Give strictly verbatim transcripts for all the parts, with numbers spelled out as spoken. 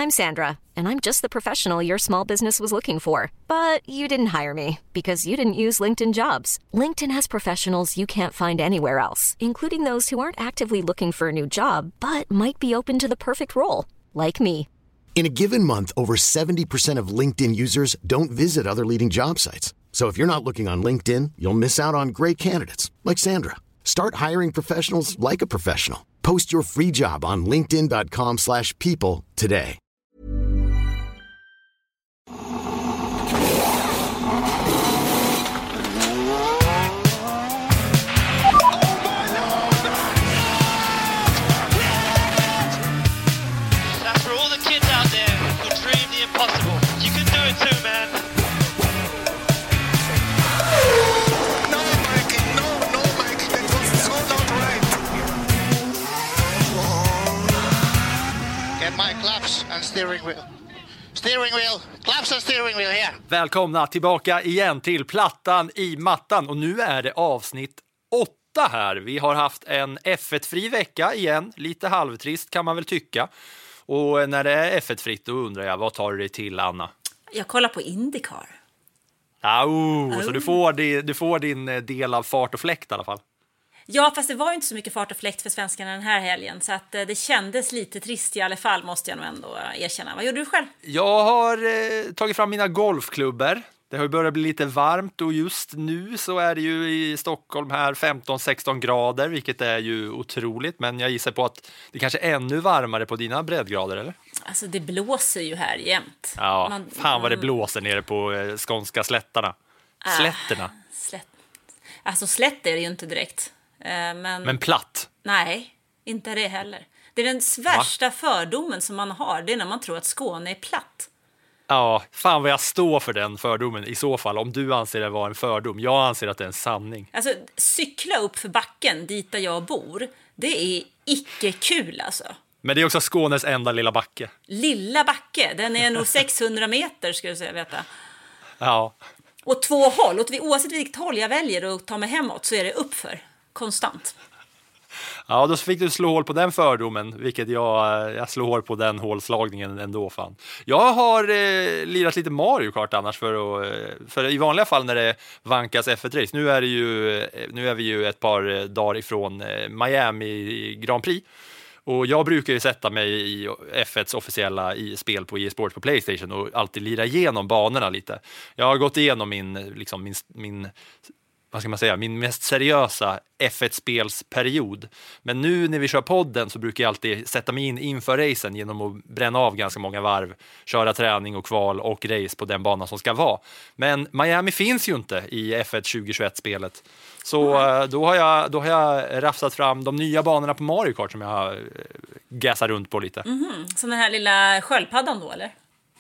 I'm Sandra, and I'm just the professional your small business was looking for. But you didn't hire me because you didn't use LinkedIn Jobs. LinkedIn has professionals you can't find anywhere else, including those who aren't actively looking for a new job, but might be open to the perfect role, like me. In a given month, over seventy percent of LinkedIn users don't visit other leading job sites. So if you're not looking on LinkedIn, you'll miss out on great candidates like Sandra. Start hiring professionals like a professional. Post your free job on linkedin dot com slash people today. And steering wheel. Steering wheel. Claps and steering wheel here. Välkomna tillbaka igen till Plattan i mattan. Och nu är det avsnitt åtta här. Vi har haft en F ett-fri vecka igen. Lite halvtrist kan man väl tycka. Och när det är F ett-fritt då undrar jag, vad tar du dig till, Anna? Jag kollar på IndyCar. Ah, oh, oh. Så du får, din, du får din del av fart och fläkt i alla fall. Ja, fast det var ju inte så mycket fart och fläkt för svenskarna den här helgen. Så att det kändes lite trist i alla fall, måste jag nog ändå erkänna. Vad gjorde du själv? Jag har eh, tagit fram mina golfklubbor. Det har börjat bli lite varmt och just nu så är det ju i Stockholm här femton sexton grader, vilket är ju otroligt. Men jag gissar på att det kanske är ännu varmare på dina breddgrader, eller? Alltså det blåser ju här jämt. Ja, Man, fan vad det man... blåser nere på eh, skånska slätterna. Äh, Slätterna. Slätt. Alltså slätt är det ju inte direkt. Men, men platt? Nej, inte det heller. Det är den värsta Va? fördomen som man har. Det är när man tror att Skåne är platt. Ja, fan vad jag står för den fördomen i så fall. Om du anser det vara en fördom. Jag anser att det är en sanning. Alltså, cykla upp för backen dit där jag bor. Det är icke kul alltså. Men det är också Skånes enda lilla backe. Lilla backe? Den är nog sexhundra meter skulle jag säga, veta. Ja. Och två håll. Och oavsett vilket håll jag väljer att ta mig hemåt så är det uppför. Konstant. Ja, då fick du slå hål på den fördomen, vilket jag, jag slår hål på den hålslagningen ändå, fan. Jag har eh, lirat lite Mario Kart annars för att, för i vanliga fall när det vankas F ett-race. Nu är det ju, nu är vi ju ett par dagar ifrån Miami Grand Prix. Och jag brukar ju sätta mig i F etts officiella i spel på e-sport på PlayStation och alltid lira igenom banorna lite. Jag har gått igenom min, liksom min, min vad ska man säga, min mest seriösa F ett-spelsperiod. Men nu när vi kör podden så brukar jag alltid sätta mig in inför racen genom att bränna av ganska många varv, köra träning och kval och race på den banan som ska vara. Men Miami finns ju inte i F ett tjugo tjugoett-spelet. Så mm. då, har jag, då har jag rafsat fram de nya banorna på Mario Kart som jag har gassat runt på lite. Mm-hmm. Så den här lilla sköldpaddan då, eller?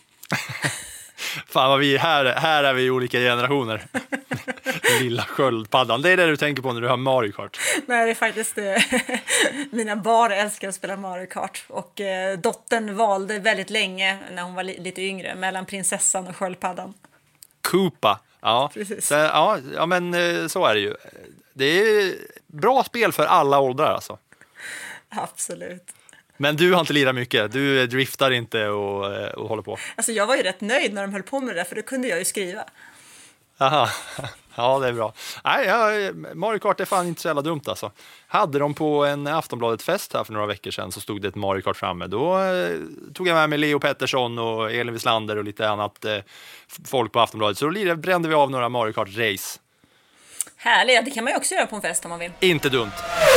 Fan vad vi, här, här är vi i olika generationer. Lilla sköldpaddan. Det är det du tänker på när du har Mario Kart. Nej, det är faktiskt det. Mina barn älskar att spela Mario Kart. Och eh, dottern valde väldigt länge när hon var li- lite yngre mellan prinsessan och sköldpaddan. Koopa. Ja. Så, ja, ja, men så är det ju. Det är bra spel för alla åldrar alltså. Absolut. Men du har inte lirat mycket. Du driftar inte och, och håller på. Alltså jag var ju rätt nöjd när de höll på med det där, för då kunde jag ju skriva. Aha. Ja, det är bra. Nej, ja, Mario Kart är fan inte så jävla dumt alltså. Hade de på en Aftonbladet-fest här för några veckor sedan så stod det ett Mario Kart framme. Då eh, tog jag med mig Leo Pettersson och Elin Wislander och lite annat eh, folk på Aftonbladet. Så då brände vi av några Mario Kart-race. Härligt, det kan man ju också göra på en fest om man vill. Inte dumt.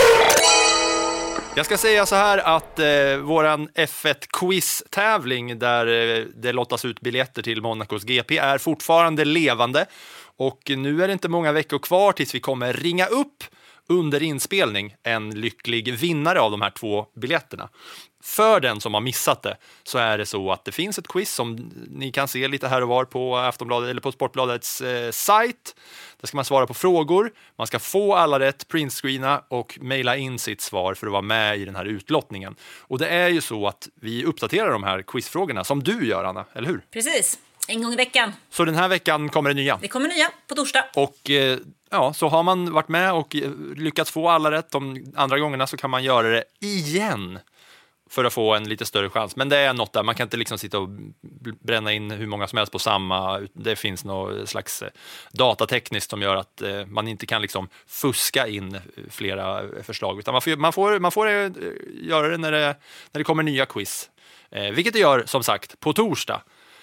Jag ska säga så här att eh, våran F ett-quiz-tävling där eh, det lottas ut biljetter till Monacos G P är fortfarande levande. Och nu är det inte många veckor kvar tills vi kommer ringa upp under inspelning en lycklig vinnare av de här två biljetterna. För den som har missat det så är det så att det finns ett quiz som ni kan se lite här och var på Aftonbladet eller på Sportbladets eh, sajt. Där ska man svara på frågor, man ska få alla rätt, printscreena och mejla in sitt svar för att vara med i den här utlottningen. Och det är ju så att vi uppdaterar de här quizfrågorna som du gör, Anna, eller hur? Precis, en gång i veckan. Så den här veckan kommer det nya? Det kommer nya på torsdag. Och eh, ja, så har man varit med och lyckats få alla rätt de andra gångerna så kan man göra det igen. för att få en lite större chans. Men det är något där, man kan inte liksom sitta och bränna in hur många som helst på samma. Det finns något slags datatekniskt som gör att man inte kan liksom fuska in flera förslag. Utan man får, man får, man får göra det när, det när det kommer nya quiz. Eh, vilket det gör som sagt på torsdag.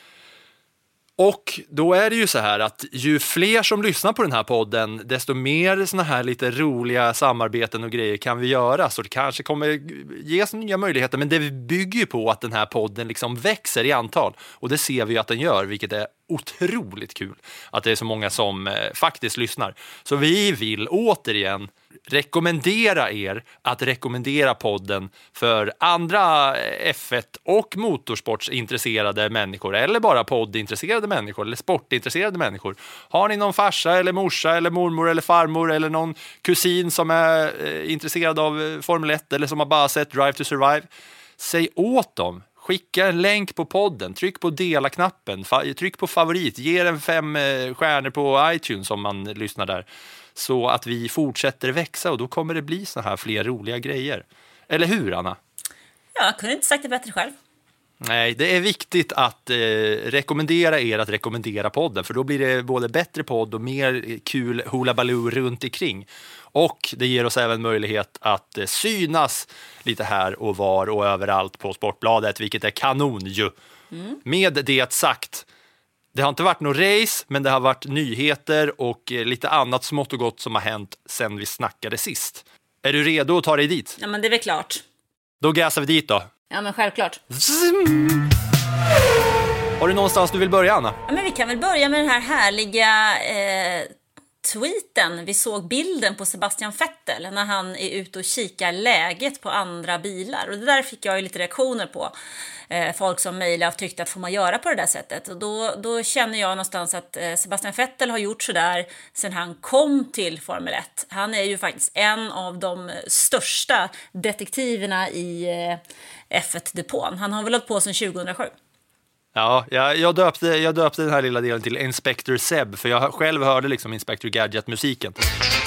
Och då är det ju så här att ju fler som lyssnar på den här podden, desto mer såna här lite roliga samarbeten och grejer kan vi göra. Så det kanske kommer ges nya möjligheter, men det bygger ju på att den här podden liksom växer i antal. Och det ser vi ju att den gör, vilket är otroligt kul. Att det är så många som eh, faktiskt lyssnar. Så vi vill återigen rekommendera er att rekommendera podden för andra F ett och motorsportsintresserade människor, eller bara poddintresserade människor eller sportintresserade människor. Har ni någon farsa eller morsa eller mormor eller farmor eller någon kusin som är eh, intresserad av Formel ett eller som har bara sett Drive to Survive, säg åt dem. Skicka en länk på podden, tryck på dela-knappen, fa- tryck på favorit, ge den fem eh, stjärnor på iTunes om man lyssnar där. Så att vi fortsätter växa, och då kommer det bli så här fler roliga grejer. Eller hur, Anna? Ja, jag kunde inte sagt det bättre själv. Nej, det är viktigt att eh, rekommendera er att rekommendera podden. För då blir det både bättre podd och mer kul hula-baloo runt omkring. Och det ger oss även möjlighet att eh, synas lite här och var och överallt på Sportbladet, vilket är kanon ju. Mm. Med det sagt, det har inte varit någon race, men det har varit nyheter och eh, lite annat smått och gott som har hänt sen vi snackade sist. Är du redo att ta dig dit? Ja, men det är väl klart. Då gasar vi dit då. Ja, men självklart. Zim! Har du någonstans du vill börja, Anna? Ja, men vi kan väl börja med den här härliga eh, tweeten. Vi såg bilden på Sebastian Vettel när han är ute och kikar läget på andra bilar. Och det där fick jag ju lite reaktioner på. Eh, folk som mejlade och tyckte att får man göra på det där sättet. Och då, då känner jag någonstans att eh, Sebastian Vettel har gjort så där sedan han kom till Formel ett. Han är ju faktiskt en av de största detektiverna i eh, F ett-depån. Han har väl hållit på sedan tjugohundrasju. Ja, jag, jag, döpte, jag döpte den här lilla delen till Inspector Seb, för jag själv hörde liksom Inspector Gadget-musiken.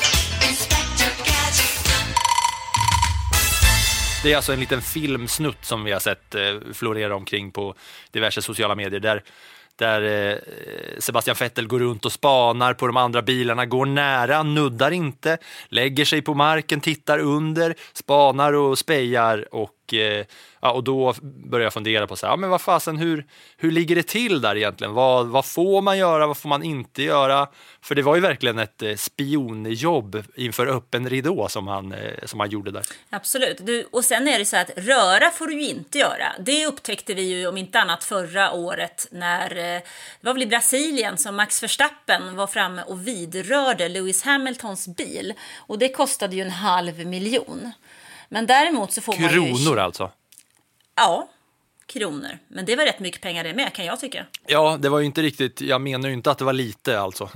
Det är alltså en liten filmsnutt som vi har sett eh, florera omkring på diverse sociala medier där, där eh, Sebastian Vettel går runt och spanar på de andra bilarna, går nära, nuddar inte, lägger sig på marken, tittar under, spanar och spejar och, eh, ja, och då börjar jag fundera på så här, ja, men vad fasen, hur, hur ligger det till där egentligen? Vad, vad får man göra, vad får man inte göra? För det var ju verkligen ett eh, spionjobb inför öppen ridå som han, eh, som han gjorde där. Absolut. Du, och sen är det så att röra får du ju inte göra. Det upptäckte vi ju om inte annat förra året när eh, det var väl i Brasilien som Max Verstappen var framme och vidrörde Lewis Hamiltons bil. Och det kostade ju en halv miljon. Men däremot så får Kronor man ju... Kronor alltså? Ja, kronor. Men det var rätt mycket pengar det med, kan jag tycka. Ja, det var ju inte riktigt, jag menar ju inte att det var lite alltså.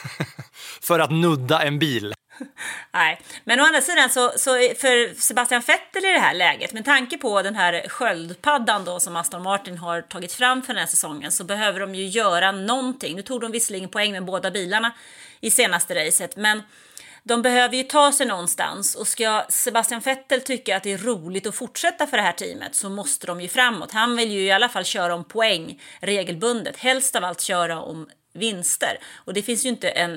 För att nudda en bil. Nej, men å andra sidan så, så för Sebastian Vettel i det här läget, med tanke på den här sköldpaddan då som Aston Martin har tagit fram för den här säsongen, så behöver de ju göra någonting. Nu tog de visserligen poäng med båda bilarna i senaste racet, men de behöver ju ta sig någonstans, och ska Sebastian Vettel tycka att det är roligt att fortsätta för det här teamet så måste de ju framåt. Han vill ju i alla fall köra om poäng regelbundet, helst av allt köra om vinster. Och det finns ju inte en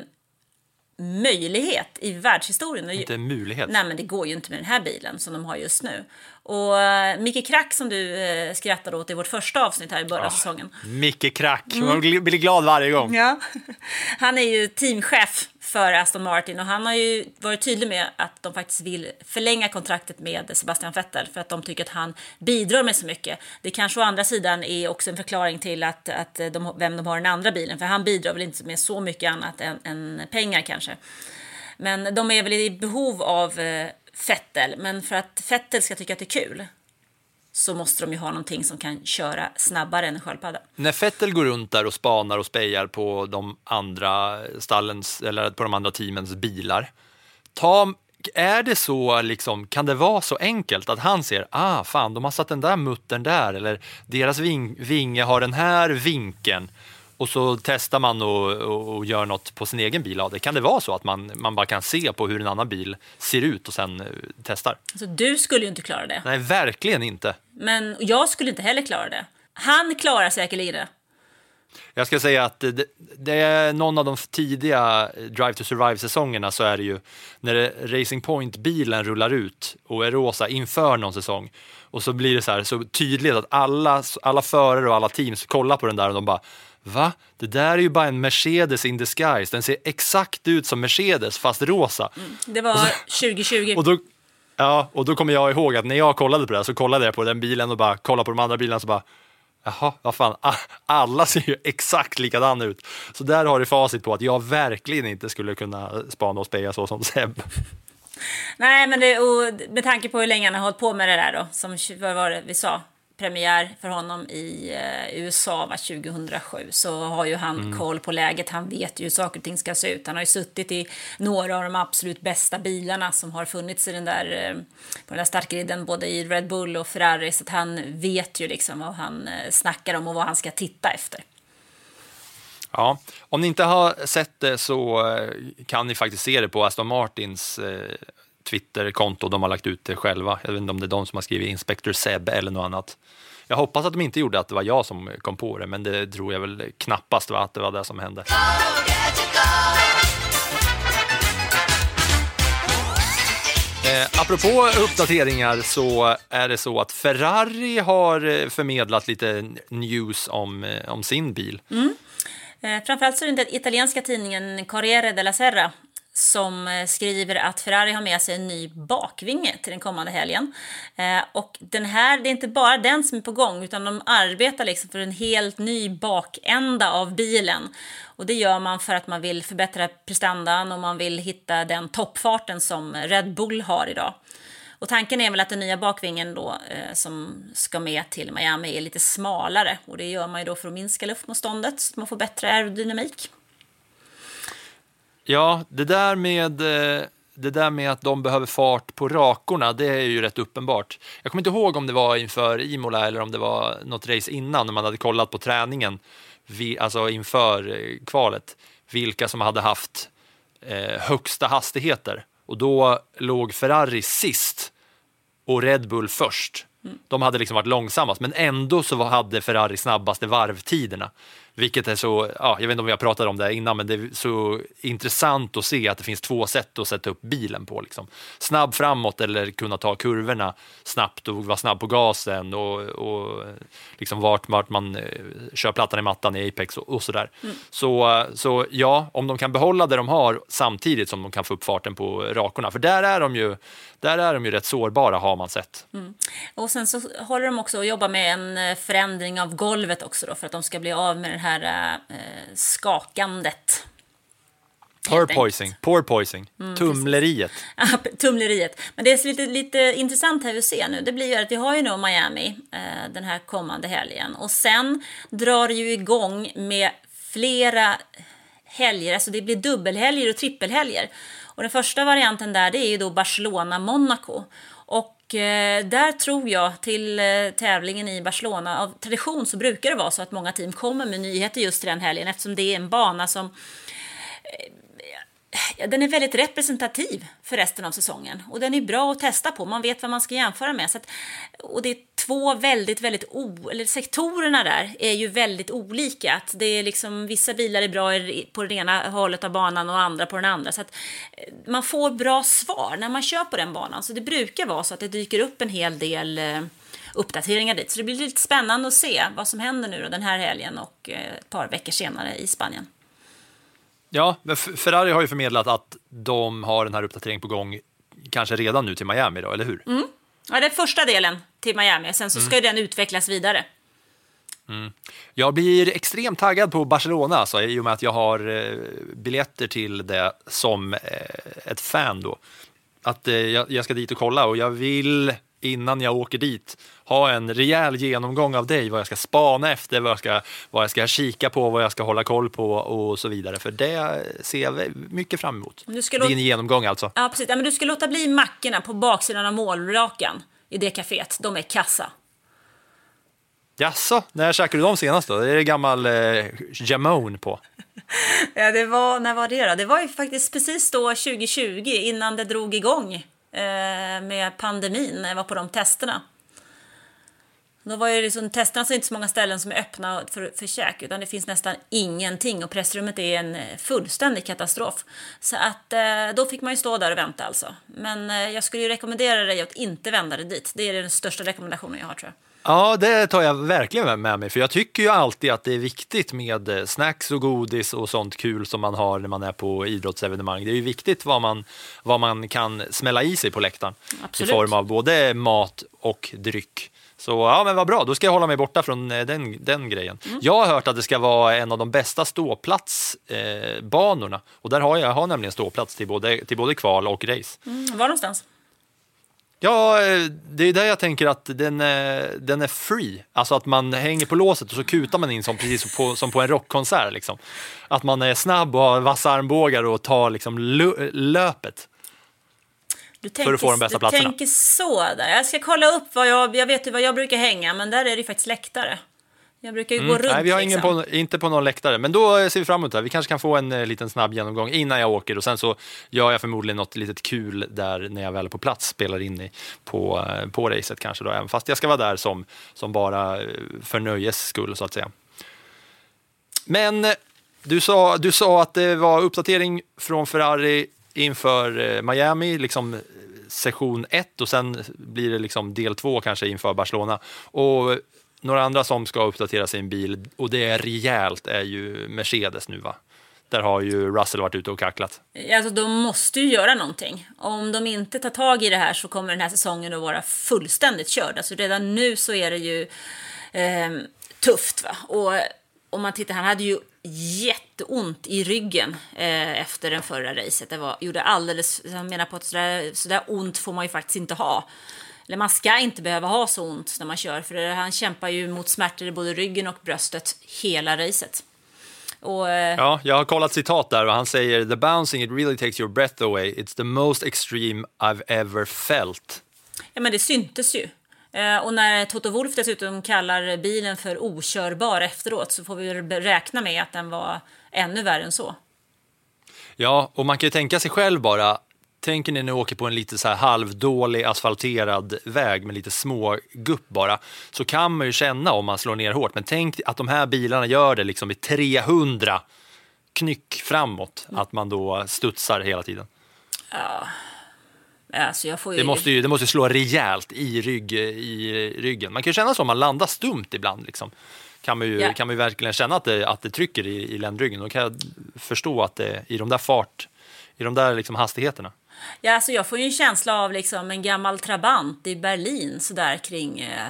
möjlighet i världshistorien. Inte en möjlighet. Nej, men det går ju inte med den här bilen som de har just nu. Och uh, Micke Krack som du uh, skrattade åt i vårt första avsnitt här i början av ja, säsongen. Micke Krack, mm. Man blir glad varje gång. Ja. Han är ju teamchef för Aston Martin och han har ju varit tydlig med att de faktiskt vill förlänga kontraktet med Sebastian Vettel för att de tycker att han bidrar med så mycket. Det kanske å andra sidan är också en förklaring till att, att de, vem de har den andra bilen, för han bidrar väl inte med så mycket annat än, än pengar kanske. Men de är väl i behov av eh, Vettel, men för att Vettel ska tycka att det är kul så måste de ju ha någonting som kan köra snabbare än en sköldpadda. När Vettel går runt där och spanar och spejar på de andra stallens eller på de andra teamens bilar, ta, är det så liksom, kan det vara så enkelt att han ser, ah fan, de har satt den där muttern där, eller deras ving, vinge har den här vinkeln, och så testar man och, och, och gör något på sin egen bil. Ja, det kan det vara så att man, man bara kan se på hur en annan bil ser ut och sen uh, testar. Alltså, du skulle ju inte klara det. Nej, verkligen inte. Men jag skulle inte heller klara det. Han klarar säkerligen det. Jag ska säga att det, det är någon av de tidiga Drive to Survive-säsongerna, så är det ju när det, Racing Point-bilen rullar ut och är rosa inför någon säsong. Och så blir det så här så tydligt att alla, alla förare och alla teams kollar på den där och de bara, va? Det där är ju bara en Mercedes in disguise. Den ser exakt ut som Mercedes fast rosa. Mm, det var tjugo tjugo. Och då, ja, och då kommer jag ihåg att när jag kollade på det så kollade jag på den bilen och bara kollade på de andra bilarna så bara, jaha, vad fan, alla ser ju exakt likadan ut. Så där har du facit på att jag verkligen inte skulle kunna spana och speja så som Seb. Nej, men det, och med tanke på hur länge han har hållit på med det där då, som vad var det vi sa, premiär för honom i eh, U S A var tjugohundrasju, så har ju han mm. koll på läget. Han vet ju hur saker och ting ska se ut. Han har ju suttit i några av de absolut bästa bilarna som har funnits i den där, eh, på den där startgriden, både i Red Bull och Ferrari, så att han vet ju liksom vad han eh, snackar om och vad han ska titta efter. Ja, om ni inte har sett det så kan ni faktiskt se det på Aston Martins eh, Twitter-konto. De har lagt ut det själva. Jag vet inte om det är de som har skrivit Inspector Seb eller något annat. Jag hoppas att de inte gjorde att det var jag som kom på det, men det tror jag väl knappast var att det var det som hände. Eh, apropå uppdateringar så är det så att Ferrari har förmedlat lite news om, om sin bil. Mm. Eh, framförallt så är det den italienska tidningen Corriere della Sera som skriver att Ferrari har med sig en ny bakvinge till den kommande helgen. Eh, och den här, det är inte bara den som är på gång, utan de arbetar liksom för en helt ny bakända av bilen. Och det gör man för att man vill förbättra prestandan och man vill hitta den toppfarten som Red Bull har idag. Och tanken är väl att den nya bakvingen då, eh, som ska med till Miami är lite smalare. Och det gör man ju då för att minska luftmotståndet så att man får bättre aerodynamik. Ja, det där med det där med att de behöver fart på rakorna, det är ju rätt uppenbart. Jag kommer inte ihåg om det var inför Imola eller om det var något race innan när man hade kollat på träningen, alltså inför kvalet, vilka som hade haft eh, högsta hastigheter. Och då låg Ferrari sist och Red Bull först. De hade liksom varit långsammast, men ändå så hade Ferrari snabbaste varvtiderna. Vilket är så, ja, jag vet inte om vi har pratat om det innan, men det är så intressant att se att det finns två sätt att sätta upp bilen på. Liksom. Snabb framåt eller kunna ta kurvorna snabbt och vara snabb på gasen och, och liksom vart, vart man kör plattan i mattan i Apex och, och sådär. Mm. Så, så ja, om de kan behålla det de har samtidigt som de kan få upp farten på rakorna. För där är de ju, där är de ju rätt sårbara, har man sett. Mm. Och sen så håller de också att jobba med en förändring av golvet också då, för att de ska bli av med den här eh, skakandet. Porpoising, porpoising, mm, tumleriet. Ja, tumleriet. Men det är lite, lite intressant här vi ser nu. Det blir ju att vi har ju nu Miami eh, den här kommande helgen. Och sen drar det ju igång med flera helger. Alltså det blir dubbelhelger och trippelhelger. Och den första varianten där, det är ju då Barcelona-Monaco. Och eh, där tror jag till eh, tävlingen i Barcelona, av tradition så brukar det vara så att många team kommer med nyheter just till den helgen, eftersom det är en bana som eh, den är väldigt representativ för resten av säsongen. Och den är bra att testa på, man vet vad man ska jämföra med. Så att, och det är två väldigt, väldigt o, eller sektorerna där är ju väldigt olika. Att det är liksom, vissa bilar är bra på det ena hållet av banan och andra på den andra. Så att man får bra svar när man kör på den banan. Så det brukar vara så att det dyker upp en hel del eh, uppdateringar dit. Så det blir lite spännande att se vad som händer nu då den här helgen och eh, ett par veckor senare i Spanien. Ja, men Ferrari har ju förmedlat att de har den här uppdateringen på gång kanske redan nu till Miami då, eller hur? Mm. Ja, det är första delen till Miami. Sen så ska mm. den utvecklas vidare. Mm. Jag blir extremt taggad på Barcelona alltså, i och med att jag har eh, biljetter till det som eh, ett fan då. Att eh, jag, jag ska dit och kolla och jag vill innan jag åker dit ha en rejäl genomgång av dig, vad jag ska spana efter, vad jag ska, vad jag ska kika på, vad jag ska hålla koll på och så vidare. För det ser jag mycket fram emot. Du ska Din låta... genomgång alltså. Ja, precis. Ja, men du ska låta bli mackorna på baksidan av målrakan i det kaféet. De är kassa. Jaså, när käkade du dem senast då? Det är det gammal eh, jamon på. Ja, det var, när var det då? Det var ju faktiskt precis då tjugo tjugo innan det drog igång eh, med pandemin när jag var på de testerna. Då var ju liksom, testerna så är inte så många ställen som är öppna för, för käk, utan det finns nästan ingenting och pressrummet är en fullständig katastrof. Så att eh, då fick man ju stå där och vänta alltså. Men eh, jag skulle ju rekommendera dig att inte vända dig dit. Det är den största rekommendationen jag har, tror jag. Ja, det tar jag verkligen med mig, för jag tycker ju alltid att det är viktigt med snacks och godis och sånt kul som man har när man är på idrottsevenemang. Det är ju viktigt vad man, vad man kan smälla i sig på läktaren. Absolut. I form av både mat och dryck. Så ja, men vad bra, då ska jag hålla mig borta från den, den grejen. Mm. Jag har hört att det ska vara en av de bästa ståplatsbanorna. Eh, och där har jag, jag har nämligen ståplats till både, till både kval och race. Mm, var någonstans? Ja, det är där jag tänker att den är, den är free. Alltså att man hänger på låset och så kutar man in som, precis på, som på en rockkonsert. Liksom. Att man är snabb och har vassa armbågar och tar liksom löpet. Du tänker, för att få de bästa du platserna. tänker så där. Jag ska kolla upp vad jag, jag vet ju vad jag brukar hänga, men där är det ju faktiskt läktare. Jag brukar ju mm, gå runt. Nej, vi har liksom. ingen på, inte på någon läktare, men då ser vi fram emot det. Vi kanske kan få en eh, liten snabb genomgång innan jag åker och sen så gör jag förmodligen något litet kul där när jag väl är på plats, spelar in i, på, eh, på racet kanske då, även fast jag ska vara där som, som bara eh, för nöjes skull så att säga. Men eh, du sa, du sa att det var uppdatering från Ferrari inför eh, Miami, liksom session ett, och sen blir det liksom del två kanske inför Barcelona. Och några andra som ska uppdatera sin bil, och det är rejält, är ju Mercedes nu va? Där har ju Russell varit ute och kacklat. Alltså de måste ju göra någonting. Om de inte tar tag i det här så kommer den här säsongen att vara fullständigt körd. Alltså redan nu så är det ju eh, tufft va? Och om man tittar, han hade ju jätteont i ryggen eh, efter den förra racet. Det var, gjorde alldeles, jag menar på att sådär, sådär ont får man ju faktiskt inte ha. Eller man ska inte behöva ha så ont när man kör. För han kämpar ju mot smärtor i både ryggen och bröstet hela racet. Och, eh, ja, jag har kollat citat där och han säger "The bouncing, it really takes your breath away. It's the most extreme I've ever felt." Ja, men det syntes ju. Eh, och när Toto Wolff dessutom kallar bilen för okörbar efteråt så får vi räkna med att den var ännu värre än så. Ja, och man kan ju tänka sig själv bara. Tänker ni nu åker på en lite så här halvdålig asfalterad väg med lite små gupp bara, så kan man ju känna om man slår ner hårt. Men tänk att de här bilarna gör det liksom i trehundra knyck framåt, att man då studsar hela tiden. Ja. Alltså jag får ju... det, måste ju, det måste slå rejält i, rygg, i ryggen. Man kan ju känna så om man landar stumt ibland liksom. Kan man ju, ja. kan man ju verkligen känna att det, att det trycker i, i ländryggen. Då kan jag förstå att det i de där fart, i de där liksom hastigheterna. Ja, alltså jag får ju en känsla av liksom en gammal Trabant i Berlin så där kring eh,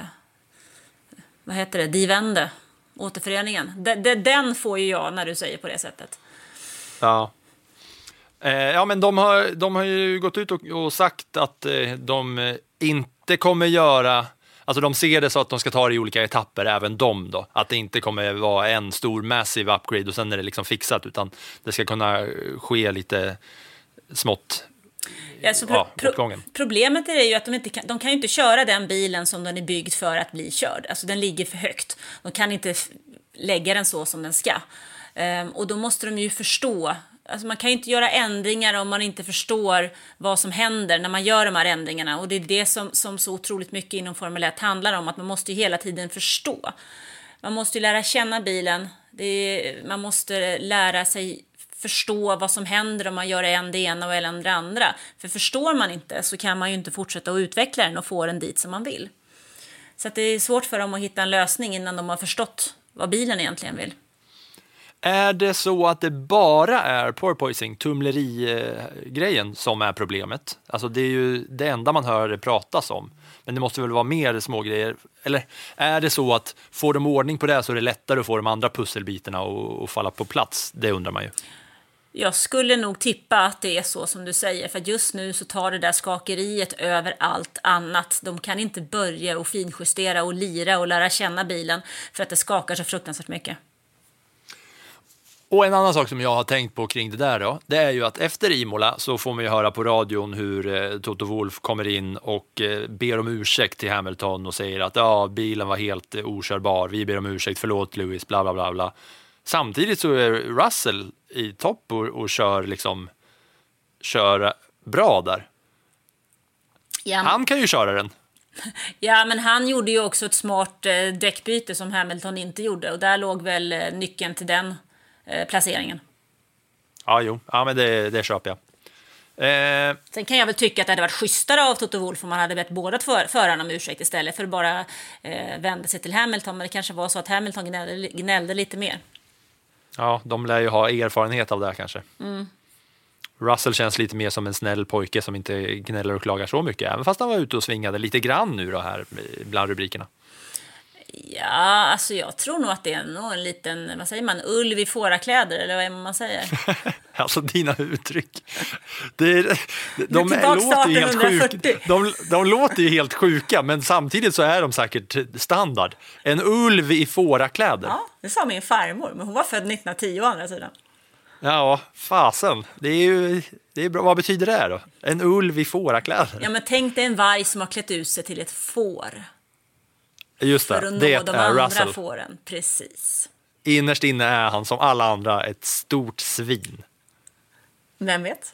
vad heter det, Die Wende, återföreningen. De, de, den får ju jag när du säger på det sättet. Ja. Eh, ja, men de har, de har ju gått ut och, och sagt att eh, de inte kommer göra, alltså de ser det så att de ska ta det i olika etapper, även de då. Att det inte kommer vara en stor massive upgrade och sen är det liksom fixat, utan det ska kunna ske lite smått. Ja, så pro- pro- problemet är ju att de inte kan, de kan ju inte köra den bilen som den är byggd för att bli körd. Alltså den ligger för högt. De kan inte f- lägga den så som den ska. Um, och då måste de ju förstå. Alltså man kan ju inte göra ändringar om man inte förstår vad som händer när man gör de här ändringarna. Och det är det som, som så otroligt mycket inom Formel ett handlar om. Att man måste ju hela tiden förstå. Man måste ju lära känna bilen. Det är, man måste lära sig förstå vad som händer om man gör en det ena och en det andra. För förstår man inte så kan man ju inte fortsätta att utveckla den och få den dit som man vill. Så att det är svårt för dem att hitta en lösning innan de har förstått vad bilen egentligen vill. Är det så att det bara är porpoising, tumleri-grejen som är problemet? Alltså det är ju det enda man hör det pratas om. Men det måste väl vara mer små grejer. Eller är det så att får de ordning på det så är det lättare att få de andra pusselbitarna att falla på plats? Det undrar man ju. Jag skulle nog tippa att det är så som du säger. För just nu så tar det där skakeriet över allt annat. De kan inte börja och finjustera och lira och lära känna bilen för att det skakar så fruktansvärt mycket. Och en annan sak som jag har tänkt på kring det där då, det är ju att efter Imola så får man ju höra på radion hur eh, Toto Wolff kommer in och eh, ber om ursäkt till Hamilton och säger att ja, bilen var helt eh, okörbar, vi ber om ursäkt, förlåt Lewis, bla bla bla bla. Samtidigt så är Russell i topp och, och kör liksom kör bra där. Ja, han kan ju köra den. Ja, men han gjorde ju också ett smart eh, däckbyte som Hamilton inte gjorde. Och där låg väl eh, nyckeln till den eh, placeringen. Ja, jo. Ja, men det, det köper jag. Eh... Sen kan jag väl tycka att det hade varit schysstare av Toto Wolff om man hade bett båda för, förarna om ursäkt istället för att bara eh, vända sig till Hamilton. Men det kanske var så att Hamilton gnällde, gnällde lite mer. Ja, de lär ju ha erfarenhet av det här kanske. Mm. Russell känns lite mer som en snäll pojke som inte gnäller och klagar så mycket. Även fast han var ute och svingade lite grann nu då här bland rubrikerna. Ja, alltså jag tror nog att det är nog en liten, vad säger man, ulv i fårakläder eller vad är man säger? Alltså dina uttryck. Det är, de, de, är låter ju helt sjuka. De, de låter ju helt sjuka, men samtidigt så är de säkert standard. En ulv i fårakläder. Ja, det sa min farmor, men hon var född nittonhundratio å andra sidan. Ja, fasen. Det är ju det är bra. Vad betyder det då? En ulv i fårakläder. Ja, men tänk dig en varg som har klätt ut sig till ett får. Just det, för att nå det de är andra Russell. fåren, precis. Innerst inne är han som alla andra ett stort svin. Vem vet?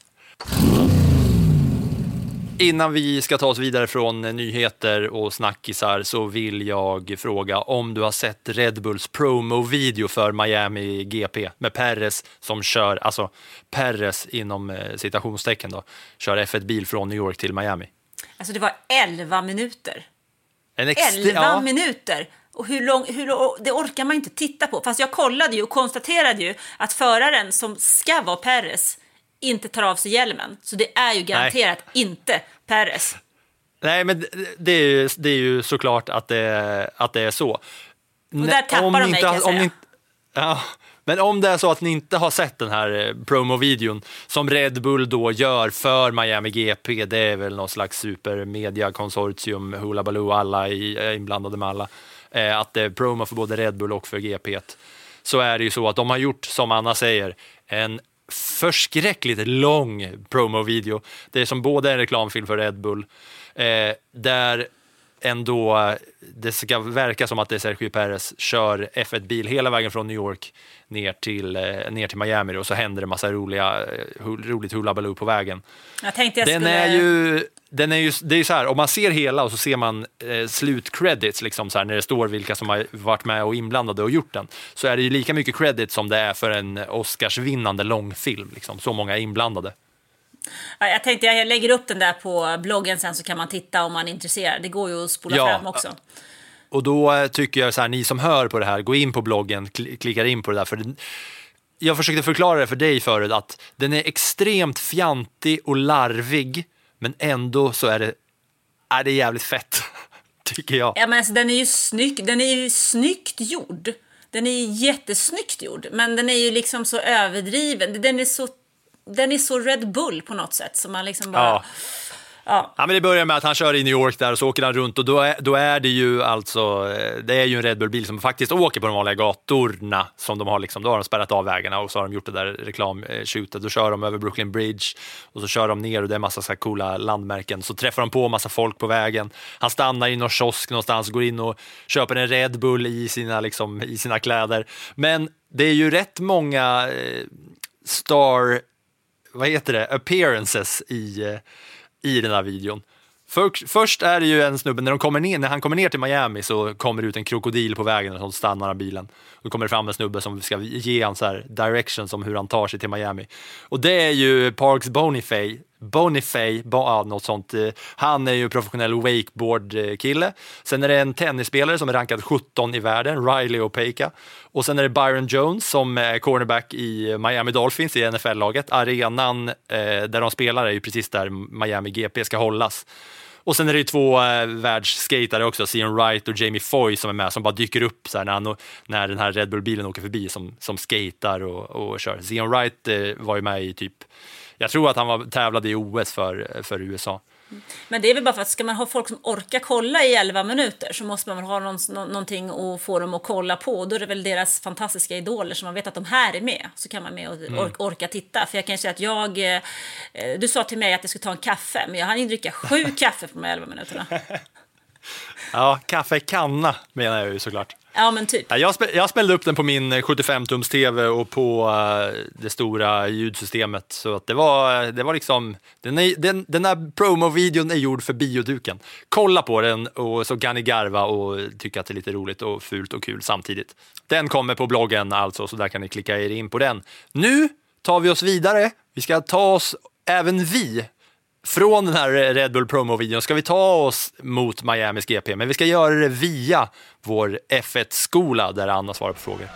Innan vi ska ta oss vidare från nyheter och snackisar så vill jag fråga om du har sett Red Bulls promo-video för Miami G P med Perez som kör, alltså Perez inom citationstecken då, kör F ett-bil från New York till Miami. Alltså det var elva minuter. En ex- elva ja. minuter. Och hur lång, hur, det orkar man inte titta på. Fast jag kollade ju och konstaterade ju att föraren som ska vara Perez inte tar av sig hjälmen. Så det är ju garanterat Nej. inte Perez. Nej, men det är ju, det är ju såklart att det, att det är så. Och där tappar om de mig, inte, kan jag om säga. ni, ja, men om det är så att ni inte har sett den här promo-videon som Red Bull då gör för Miami G P, det är väl någon slags supermedia-konsortium, Hula Baloo, alla är inblandade med alla, att det är promo för både Red Bull och för G P. Så är det ju så att de har gjort, som Anna säger, en förskräckligt lång promo-video. Det är som både en reklamfilm för Red Bull eh, där ändå det ska verka som att det är Sergio Perez kör F ett-bil hela vägen från New York ner till, eh, ner till Miami och så händer det massa roliga, hu- roligt hullabaloo på vägen. Jag tänkte jag den skulle... är ju den är ju, det är ju så här, om man ser hela och så ser man eh, slutcredits liksom så här, när det står vilka som har varit med och inblandade och gjort den, så är det ju lika mycket credit som det är för en Oscarsvinnande långfilm liksom, så många inblandade. Ja, jag tänkte jag lägger upp den där på bloggen sen så kan man titta om man är intresserad. Det går ju att spola Ja, fram också. Och då tycker jag så här, ni som hör på det här, gå in på bloggen, kl- klickar in på det där, för det, jag försökte förklara det för dig förut att den är extremt fjantig och larvig, men ändå så är det, är det jävligt fett, tycker jag. Ja, men alltså, den är ju snygg, den är ju snyggt gjord. Den är ju jättesnyggt gjord, men den är ju liksom så överdriven. Den är så, den är så Red Bull på något sätt som man liksom bara... Ja. Ja. Ja, men det börjar med att han kör i New York där och så åker han runt och då är, då är det ju alltså, det är ju en Red Bull-bil som faktiskt åker på de vanliga gatorna som de har liksom, då har de spärrat av vägarna och så har de gjort det där reklamskjutet. Då kör de över Brooklyn Bridge och så kör de ner och det är massa så här coola landmärken. Så träffar de på massa folk på vägen. Han stannar i någon kiosk någonstans, går in och köper en Red Bull i sina, liksom, i sina kläder. Men det är ju rätt många eh, star, vad heter det, appearances i eh, i den här videon. För, först är det ju en snubbe, när, de kommer ner, när han kommer ner till Miami så kommer det ut en krokodil på vägen och så stannar han bilen. Då kommer det fram en snubbe som ska ge han så här directions om hur han tar sig till Miami. Och det är ju Parks Bonifay, Bonifay, ja, något sånt. Han är ju professionell wakeboard-kille. Sen är det en tennisspelare som är rankad sjutton i världen, Riley Opeka. Och sen är det Byron Jones som är cornerback i Miami Dolphins i N F L-laget. Arenan eh, där de spelar är ju precis där Miami G P ska hållas. Och sen är det ju två eh, världsskatare också, Cian Wright och Jamie Foy som är med, som bara dyker upp så här när, han, när den här Red Bull-bilen åker förbi som, som skatar och, och kör. Cian Wright eh, var ju med i typ, jag tror att han var tävlade i O S för, för U S A. Men det är väl bara för att ska man ha folk som orkar kolla i elva minuter så måste man väl ha någon, nå, någonting att få dem att kolla på. Och då är det väl deras fantastiska idoler som man vet att de här är med. Så kan man med och or- orka titta. För jag kan ju säga att jag, eh, du sa till mig att jag skulle ta en kaffe, men jag hann ju dricka sju kaffe på de elva minuterna. Ja, kaffekanna menar jag ju såklart. Ja, men typ. Jag, spä- jag smällde upp den på min sjuttiofem-tums tv och på uh, det stora ljudsystemet. Så att det var, det var liksom... Den, är, den, den här promo-videon är gjord för bioduken. Kolla på den och så kan ni garva och tycka att det är lite roligt och fult och kul samtidigt. Den kommer på bloggen alltså, så där kan ni klicka er in på den. Nu tar vi oss vidare. Vi ska ta oss, även vi... Från den här Red Bull promo-videon ska vi ta oss mot Miamis G P, men vi ska göra det via vår F ett-skola där Anna svarar på frågor.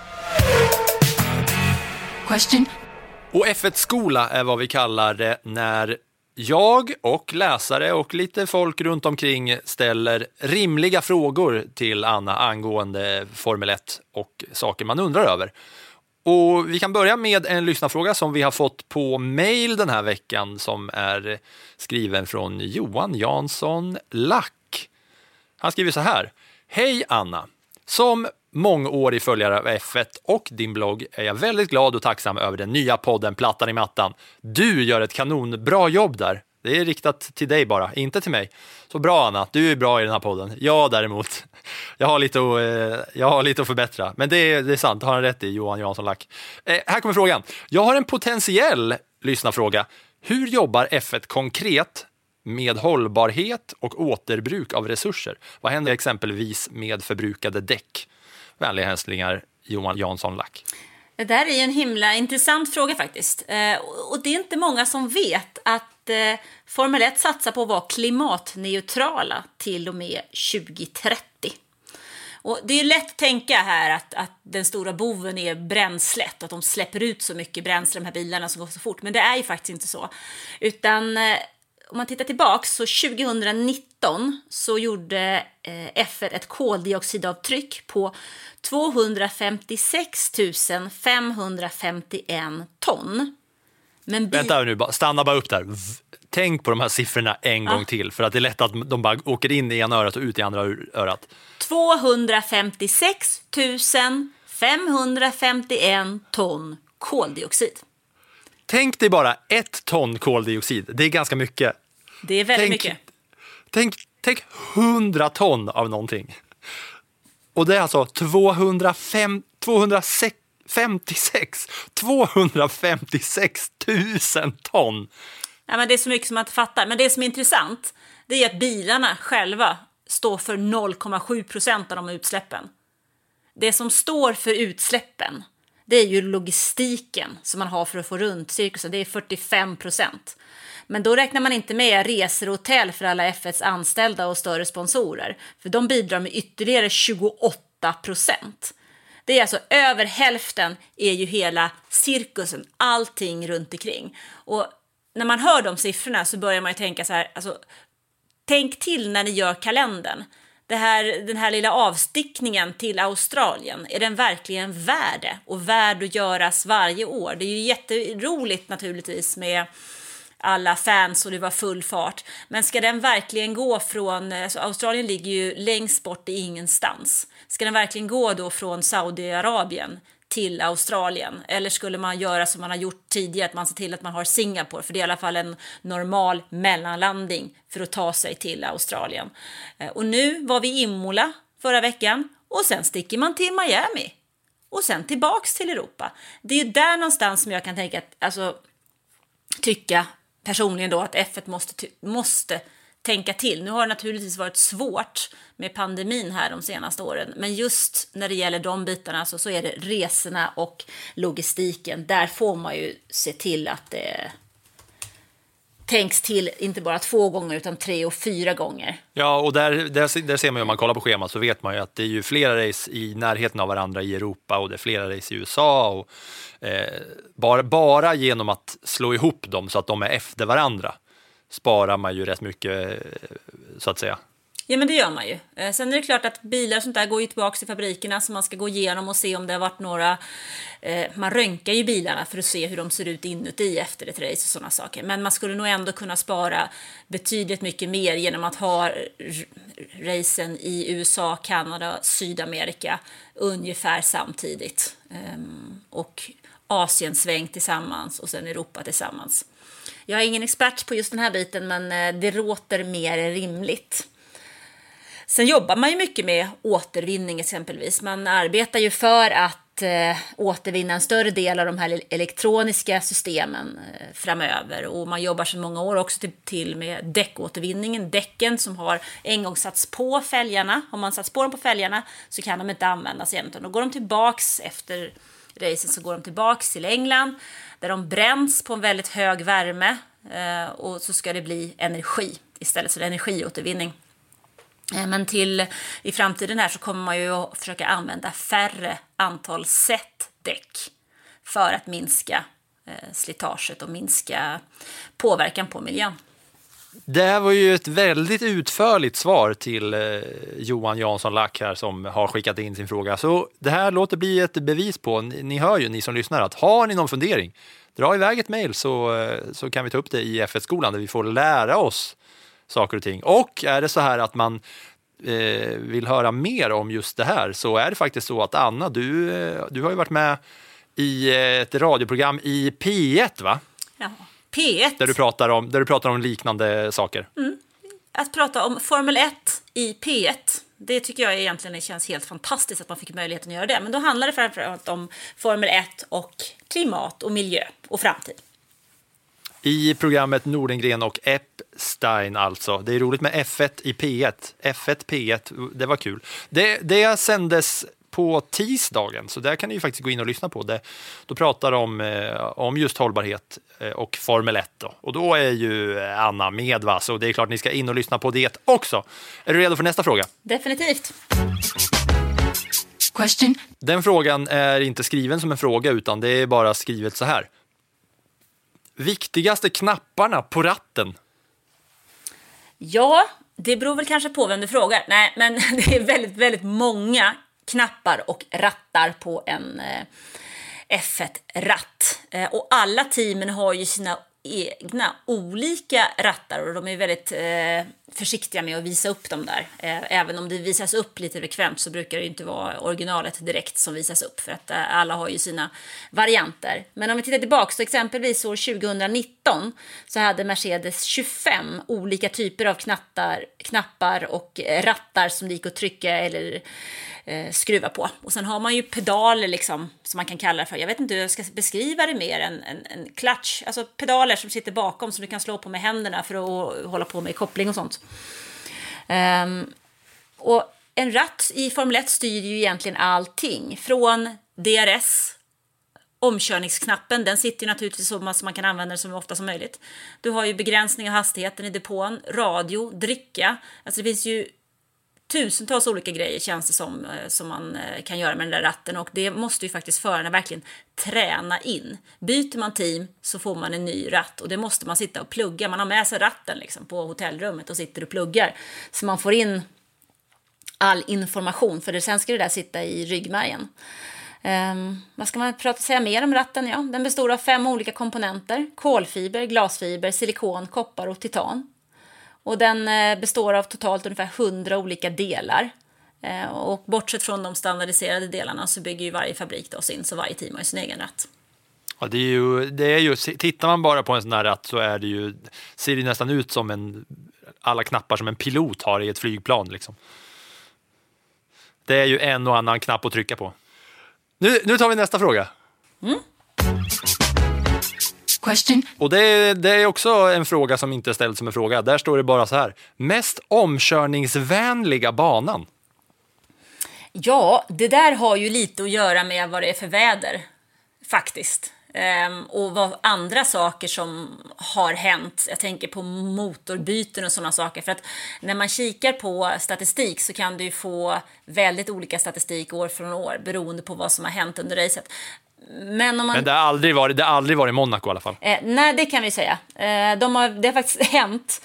Question. Och F ett-skola är vad vi kallar det när jag och läsare och lite folk runt omkring ställer rimliga frågor till Anna angående Formel ett och saker man undrar över. Och vi kan börja med en lyssnarfråga som vi har fått på mail den här veckan som är skriven från Johan Jansson Lack. Han skriver så här: Hej Anna, som mångårig följare av F ett och din blogg är jag väldigt glad och tacksam över den nya podden Plattan i mattan. Du gör ett kanonbra jobb där. Det är riktat till dig bara, inte till mig. Så bra Anna, du är bra i den här podden. Jag däremot, jag har lite att, jag har lite att förbättra. Men det är, det är sant, har han rätt i, Johan Jansson Lack. Eh, här kommer frågan. Jag har en potentiell lyssnarfråga. Hur jobbar F ett konkret med hållbarhet och återbruk av resurser? Vad händer exempelvis med förbrukade däck? Vänliga hälsningar, Johan Jansson Lack. Det där är ju en himla intressant fråga faktiskt. Eh, och det är inte många som vet att eh, Formel ett satsar på att vara klimatneutrala till och med tjugo trettio. Och det är lätt att tänka här att, att den stora boven är bränslet, att de släpper ut så mycket bränsle, de här bilarna som går så fort. Men det är ju faktiskt inte så. Utan eh, om man tittar tillbaks så tjugonitton så gjorde eh, F ett ett koldioxidavtryck på tvåhundrafemtiosex tusen femhundrafemtioen ton. Men bil- Vänta nu, stanna bara upp där. Tänk på de här siffrorna en ja. gång till, för att det är lätt att de bara åker in i ena örat och ut i andra örat. tvåhundrafemtiosex tusen femhundrafemtioen ton koldioxid. Tänk dig bara ett ton koldioxid. Det är ganska mycket. Det är väldigt tänk, mycket. Tänk, tänk hundra ton av någonting. Och det är alltså tvåhundrafem, tvåhundrafemtiosex, tvåhundrafemtiosex tusen ton. Ja, men det är så mycket som man inte fattar. Men det som är intressant, det är att bilarna själva står för noll komma sju procent av de utsläppen. Det som står för utsläppen, det är ju logistiken som man har för att få runt cirkusen. Det är fyrtiofem procent. Men då räknar man inte med resor och hotell för alla F ett anställda och större sponsorer. För de bidrar med ytterligare tjugoåtta procent. Det är alltså över hälften är ju hela cirkusen, allting runt omkring. Och när man hör de siffrorna så börjar man ju tänka så här, alltså, tänk till när ni gör kalendern. Det här, den här lilla avstickningen till Australien, är den verkligen värd det? Och värd att göras varje år? Det är ju jätteroligt naturligtvis med alla fans och det var full fart. Men ska den verkligen gå från, alltså Australien ligger ju längst bort i ingenstans. Ska den verkligen gå då från Saudiarabien till Australien? Eller skulle man göra som man har gjort tidigare, att man ser till att man har Singapore, för det är i alla fall en normal mellanlandning för att ta sig till Australien. Och nu var vi i Imola förra veckan och sen sticker man till Miami och sen tillbaks till Europa. Det är ju där någonstans som jag kan tänka att, alltså, tycka personligen då att F ett måste, måste tänka till. Nu har det naturligtvis varit svårt med pandemin här de senaste åren, men just när det gäller de bitarna så, så är det resorna och logistiken. Där får man ju se till att det tänks till inte bara två gånger utan tre och fyra gånger. Ja, och där, där, där ser man ju, om man kollar på schemat så vet man ju att det är ju flera race i närheten av varandra i Europa och det är flera race i U S A och eh, bara, bara genom att slå ihop dem så att de är efter varandra sparar man ju rätt mycket, så att säga. Ja, men det gör man ju. Sen är det klart att bilar och sånt där går ju tillbaka till fabrikerna, så man ska gå igenom och se om det har varit några... Eh, man röntgar ju bilarna för att se hur de ser ut inuti efter ett race och sådana saker. Men man skulle nog ändå kunna spara betydligt mycket mer genom att ha racen i U S A, Kanada, Sydamerika ungefär samtidigt. Eh, och Asiensväng tillsammans och sen Europa tillsammans. Jag är ingen expert på just den här biten, men det låter mer rimligt. Sen jobbar man ju mycket med återvinning exempelvis. Man arbetar ju för att eh, återvinna en större del av de här elektroniska systemen eh, framöver. Och man jobbar så många år också till, till med däckåtervinningen. Däcken som har en gång satts på fälgarna. Har man satt på dem på fälgarna så kan de inte användas igen. Då går de tillbaks efter racet, så går de tillbaks till England där de bränns på en väldigt hög värme. Eh, och så ska det bli energi istället för energiåtervinning. Men till i framtiden här så kommer man ju att försöka använda färre antal set däck för att minska eh, slitaget och minska påverkan på miljön. Det här var ju ett väldigt utförligt svar till eh, Johan Jansson Lack här som har skickat in sin fråga. Så det här låter bli ett bevis på, ni, ni hör ju ni som lyssnar, att har ni någon fundering, dra iväg ett mejl så, så kan vi ta upp det i F ett-skolan där vi får lära oss saker och ting. Och är det så här att man eh, vill höra mer om just det här, så är det faktiskt så att Anna, du, du har ju varit med i ett radioprogram i P ett, va? Ja, P ett. Där du pratar om, där du pratar om liknande saker. Mm. Att prata om Formel ett i P ett, det tycker jag egentligen det känns helt fantastiskt att man fick möjligheten att göra det. Men då handlar det framförallt om Formel ett och klimat och miljö och framtid. I programmet Nordengren och Epstein alltså. Det är roligt med F ett i P ett. F ett P ett, det var kul. Det, det sändes på tisdagen, så där kan ni ju faktiskt gå in och lyssna på det. Då pratar de eh, om just hållbarhet eh, och Formel ett då. Och då är ju Anna med, va? Så det är klart ni ska in och lyssna på det också. Är du redo för nästa fråga? Definitivt. Question. Den frågan är inte skriven som en fråga, utan det är bara skrivet så här. Viktigaste knapparna på ratten? Ja, det beror väl kanske på vem du frågar. Nej, men det är väldigt, väldigt många knappar och rattar på en eh, F ett-ratt. Eh, och alla teamen har ju sina egna olika rattar och de är väldigt eh, försiktiga med att visa upp dem där. Eh, även om det visas upp lite bekvämt så brukar det inte vara originalet direkt som visas upp, för att eh, alla har ju sina varianter. Men om vi tittar tillbaka, så exempelvis år tjugonitton så hade Mercedes tjugofem olika typer av knattar, knappar och rattar som det gick att trycka eller eh, skruva på. Och sen har man ju pedaler liksom, som man kan kalla det för. Jag vet inte hur jag ska beskriva det mer än en, en clutch. Alltså pedaler som sitter bakom som du kan slå på med händerna för att hålla på med koppling och sånt. Um, och en ratt i Formel ett styr ju egentligen allting. Från D R S, omkörningsknappen, den sitter ju naturligtvis så att man kan använda den så ofta som möjligt. Du har ju begränsning av hastigheten i depån, radio, dricka. Alltså det finns ju tusentals olika grejer känns det som, som man kan göra med den där ratten, och det måste ju faktiskt förarna verkligen träna in. Byter man team så får man en ny ratt, och det måste man sitta och plugga. Man har med sig ratten liksom på hotellrummet och sitter och pluggar så man får in all information, för det, sen ska det där sitta i ryggmärgen. Um, vad ska man prata säga mer om ratten? Ja, den består av fem olika komponenter: kolfiber, glasfiber, silikon, koppar och titan. Och den består av totalt ungefär hundra olika delar. Och bortsett från de standardiserade delarna så bygger ju varje fabrik då sin, så varje team har sin egen ratt. Ja, det är ju, det är ju, tittar man bara på en sån här ratt så är det ju, ser det nästan ut som en, alla knappar som en pilot har i ett flygplan liksom. Det är ju en och annan knapp att trycka på. Nu, nu tar vi nästa fråga. Mm. Question. Och det, det är också en fråga som inte är ställd som en fråga. Där står det bara så här: mest omkörningsvänliga banan? Ja, det där har ju lite att göra med vad det är för väder faktiskt. Ehm, och vad andra saker som har hänt. Jag tänker på motorbyten och sådana saker. För att när man kikar på statistik så kan du ju få väldigt olika statistik år från år beroende på vad som har hänt under racet. Men, om man... Men det har aldrig varit, det har aldrig varit Monaco i alla fall. Eh, nej, det kan vi säga. Eh, de har, det har faktiskt hänt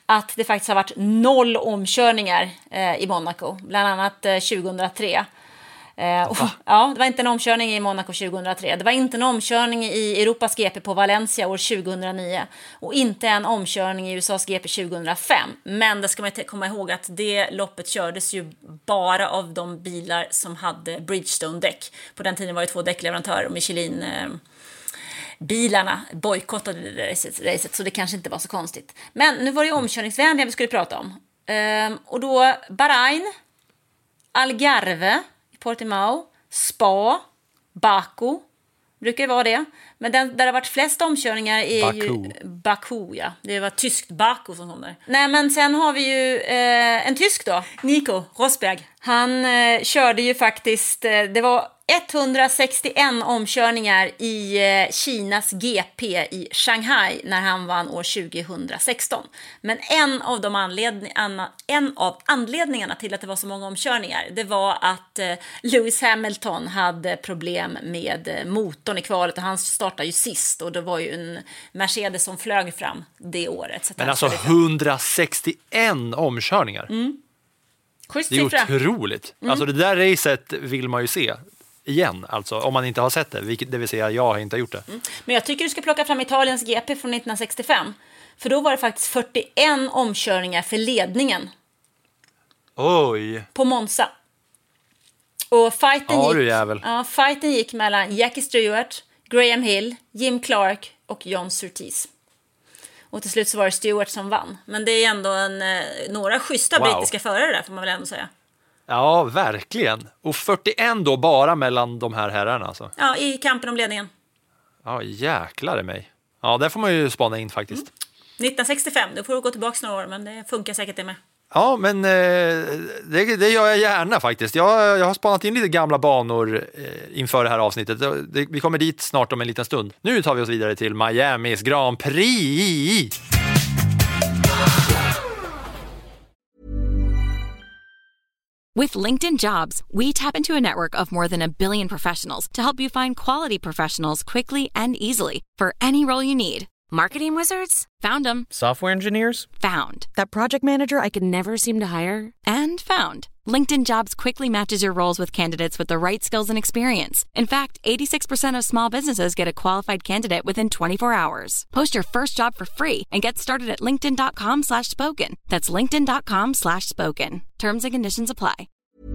att det faktiskt har varit noll omkörningar eh, i Monaco, bland annat eh, tjugohundratre. Eh, och, ja, det var inte en omkörning i Monaco tjugohundratre. Det var inte en omkörning i Europas G P på Valencia år tjugohundranio. Och inte en omkörning i U S A:s G P tjugohundrafem. Men det ska man komma ihåg att det loppet kördes ju bara av de bilar som hade Bridgestone-däck. På den tiden var det två däckleverantörer och Michelin... Eh, bilarna bojkottade racet, racet, så det kanske inte var så konstigt. Men nu var det omkörningsvänliga vi skulle prata om. Ehm, och då Bahrain, Algarve, Portimao, Spa, Baku, brukar ju vara det. Men den, där det har varit flest omkörningar är Baku. ju Baku, ja. Det var tyskt Baku som kom där. Nej, men sen har vi ju eh, en tysk då, Nico Rosberg. Han eh, körde ju faktiskt, eh, det var etthundrasextioen omkörningar i eh, Kinas G P i Shanghai när han vann år tjugohundrasexton. Men en av, de anledning, en av anledningarna till att det var så många omkörningar, det var att eh, Lewis Hamilton hade problem med eh, motorn i kvalet och han startade ju sist och det var ju en Mercedes som flög fram det året. Så men alltså etthundrasextioen omkörningar? Mm. Det är otroligt. Mm. Alltså det där racet vill man ju se igen, alltså om man inte har sett det, vilket det vill säga jag har inte gjort det. Mm. Men jag tycker du ska plocka fram Italiens G P från nittonhundrasextiofem, för då var det faktiskt fyrtioen omkörningar för ledningen. Oj. På Monza. Och fighten, ja, gick, du jävel. Ja, fighten gick mellan Jackie Stewart, Graham Hill, Jim Clark och John Surtees. Och till slut så var det Stewart som vann. Men det är ändå en, några schyssta wow. brittiska förare där, får man väl ändå säga. Ja, verkligen. Och fyrtioen då bara mellan de här herrarna alltså. Ja, i kampen om ledningen. Ja, jäklar i mig. Ja, där får man ju spana in faktiskt. Mm. nittonhundrasextiofem, då får du gå tillbaka några år, men det funkar säkert det med. Ja, men eh, det, det gör jag gärna faktiskt. Jag, jag har spanat in lite gamla banor eh, inför det här avsnittet. Det, vi kommer dit snart om en liten stund. Nu tar vi oss vidare till Miamis Grand Prix. With LinkedIn Jobs, we tap into a network of more than a billion professionals to help you find quality professionals quickly and easily for any role you need. Marketing wizards? Found them. Software engineers? Found. That project manager I could never seem to hire? And found. LinkedIn Jobs quickly matches your roles with candidates with the right skills and experience. In fact, eighty-six percent of small businesses get a qualified candidate within twenty-four hours. Post your first job for free and get started at linkedin.com slash spoken. That's linkedin.com slash spoken. Terms and conditions apply.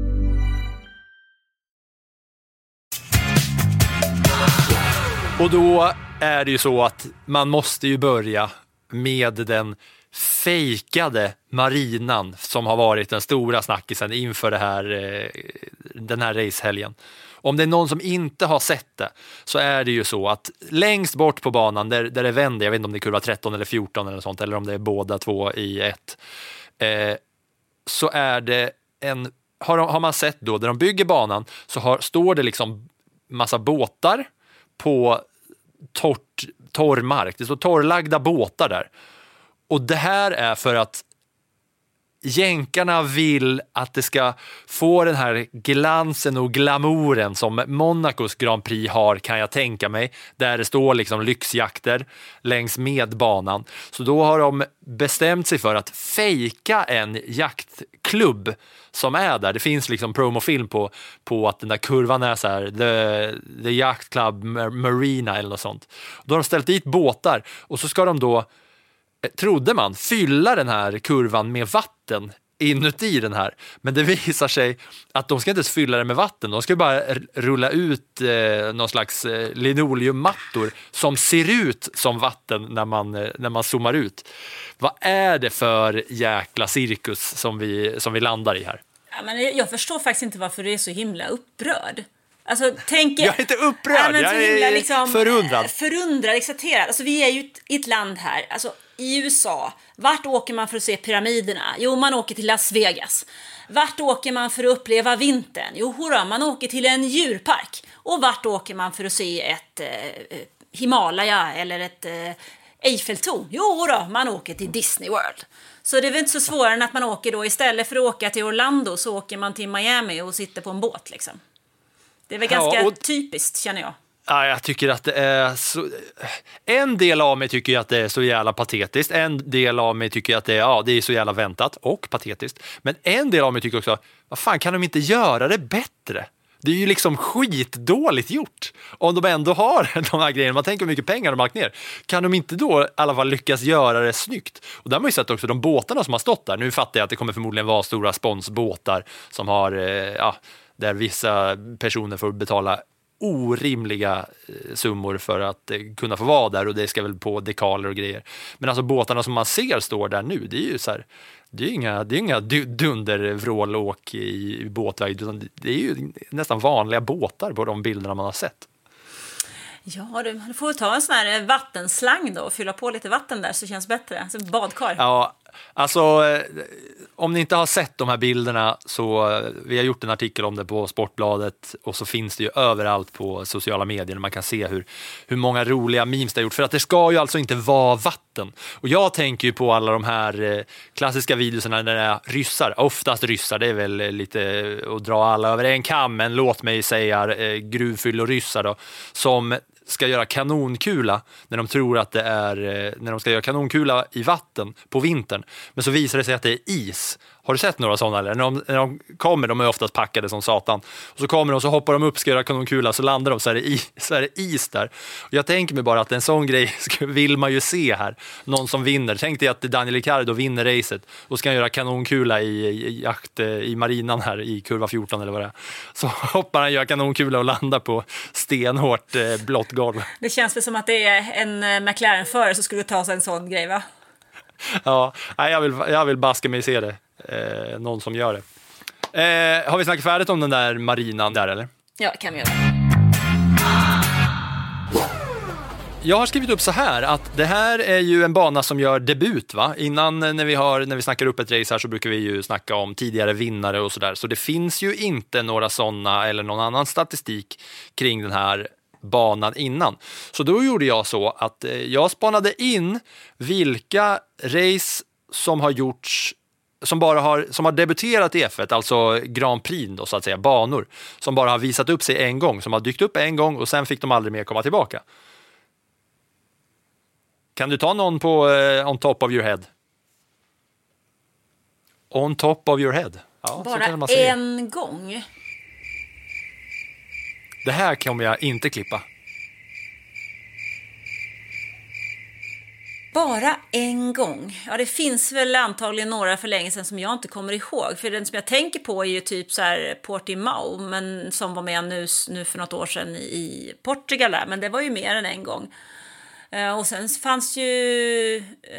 Och då är det ju så att man måste ju börja med den fejkade marinan som har varit den stora snackisen inför det här, den här racehelgen. Om det är någon som inte har sett det så är det ju så att längst bort på banan där, där det vänder, jag vet inte om det är kurva tretton eller fjorton eller sånt, eller om det är båda två i ett, eh, så är det en, har, har man sett då där de bygger banan så har, står det liksom massa båtar på torrt, torr mark. Det står torrlagda båtar där. Och det här är för att jänkarna vill att det ska få den här glansen och glamouren som Monacos Grand Prix har, kan jag tänka mig. Där det står liksom lyxjakter längs med banan. Så då har de bestämt sig för att fejka en jaktklubb som är där. Det finns liksom promofilm på, på att den där kurvan är så här, The, the Yacht Club Marina eller något sånt. Då har de ställt dit båtar och så ska de då, trodde man, fylla den här kurvan med vatten inuti den här. Men det visar sig att de ska inte ens fylla den med vatten. De ska bara rulla ut eh, någon slags eh, linoleummattor som ser ut som vatten när man, eh, när man zoomar ut. Vad är det för jäkla cirkus som vi, som vi landar i här? Ja, men jag förstår faktiskt inte varför du är så himla upprörd. Alltså, tänk, jag är inte upprörd, ja, jag är himla, liksom, förundrad. Förundrad, exalterad. Alltså, vi är ju i ett land här, alltså i U S A. Vart åker man för att se pyramiderna? Jo, man åker till Las Vegas. Vart åker man för att uppleva vintern? Jo, hurra, man åker till en djurpark. Och vart åker man för att se ett eh, Himalaya eller ett eh, Eiffeltorn? Jo, hurra, man åker till Disney World. Så det är väl inte så svårare än att man åker då, istället för att åka till Orlando så åker man till Miami och sitter på en båt liksom. Det är väl ganska ja, och, typiskt, känner jag. Ja, jag tycker att det är så... En del av mig tycker att det är så jävla patetiskt. En del av mig tycker att det är, ja, det är så jävla väntat och patetiskt. Men en del av mig tycker också, vad fan, kan de inte göra det bättre? Det är ju liksom skitdåligt gjort. Om de ändå har de här grejerna, man tänker hur mycket pengar de har lagt ner. Kan de inte då i alla fall lyckas göra det snyggt? Och där har man ju sett också de båtarna som har stått där. Nu fattar jag att det kommer förmodligen vara stora sponsbåtar som har, ja, där vissa personer får betala orimliga summor för att kunna få vara där, och det ska väl på dekaler och grejer. Men alltså båtarna som man ser står där nu, det är ju så här, det är ju inga, det är inga dundervrålåk i båtväg, utan det är ju nästan vanliga båtar på de bilderna man har sett. Ja, du får ta en sån här vattenslang då och fylla på lite vatten där så känns bättre. Alltså badkar. Ja, alltså om ni inte har sett de här bilderna så vi har gjort en artikel om det på Sportbladet, och så finns det ju överallt på sociala medier där man kan se hur, hur många roliga memes det har gjort, för att det ska ju alltså inte vara vatten. Och jag tänker ju på alla de här klassiska videorna där det är ryssar, oftast ryssar, det är väl lite att dra alla över en kam, men låt mig säga gruvfyll och ryssar då, som ska göra kanonkula när de tror att det är när de ska göra kanonkula i vatten på vintern, men så visar det sig att det är is. Har du sett några sådana eller? När de, när de kommer, de är oftast packade som satan. Och så kommer de och så hoppar de upp, ska göra kanonkula, så landar de, så är det is, så är det is där. Och jag tänker mig bara att en sån grej vill man ju se här. Någon som vinner. Tänk dig att Daniel Ricciardo vinner racet och ska göra kanonkula i, i jakt i marinan här i kurva fjorton eller vad det är. Så hoppar han, gör kanonkula och landar på stenhårt eh, blått golv. Det känns väl som att det är en McLaren-förare som skulle ta sig en sån grej, va? Ja, jag vill, jag vill baska mig se det. Eh, någon som gör det. Eh, har vi snackat färdigt om den där marinan där, eller? Ja, kan vi göra. Jag har skrivit upp så här att det här är ju en bana som gör debut, va? Innan när vi, har, när vi snackar upp ett race här så brukar vi ju snacka om tidigare vinnare och sådär. Så det finns ju inte några sådana eller någon annan statistik kring den här banan innan. Så då gjorde jag så att jag spanade in vilka race som har gjorts som bara har, som har debuterat i F ett, alltså Grand Prix då, så att säga, banor som bara har visat upp sig en gång, som har dykt upp en gång och sen fick de aldrig mer komma tillbaka. Kan du ta någon på uh, on top of your head? On top of your head. Ja, bara en gång. Det här kommer jag inte klippa. Bara en gång. Ja, det finns väl antagligen några för länge sedan som jag inte kommer ihåg. För den som jag tänker på är ju typ så här Portimao, men som var med nu, nu för något år sedan i Portugal där. Men det var ju mer än en gång. Och sen fanns ju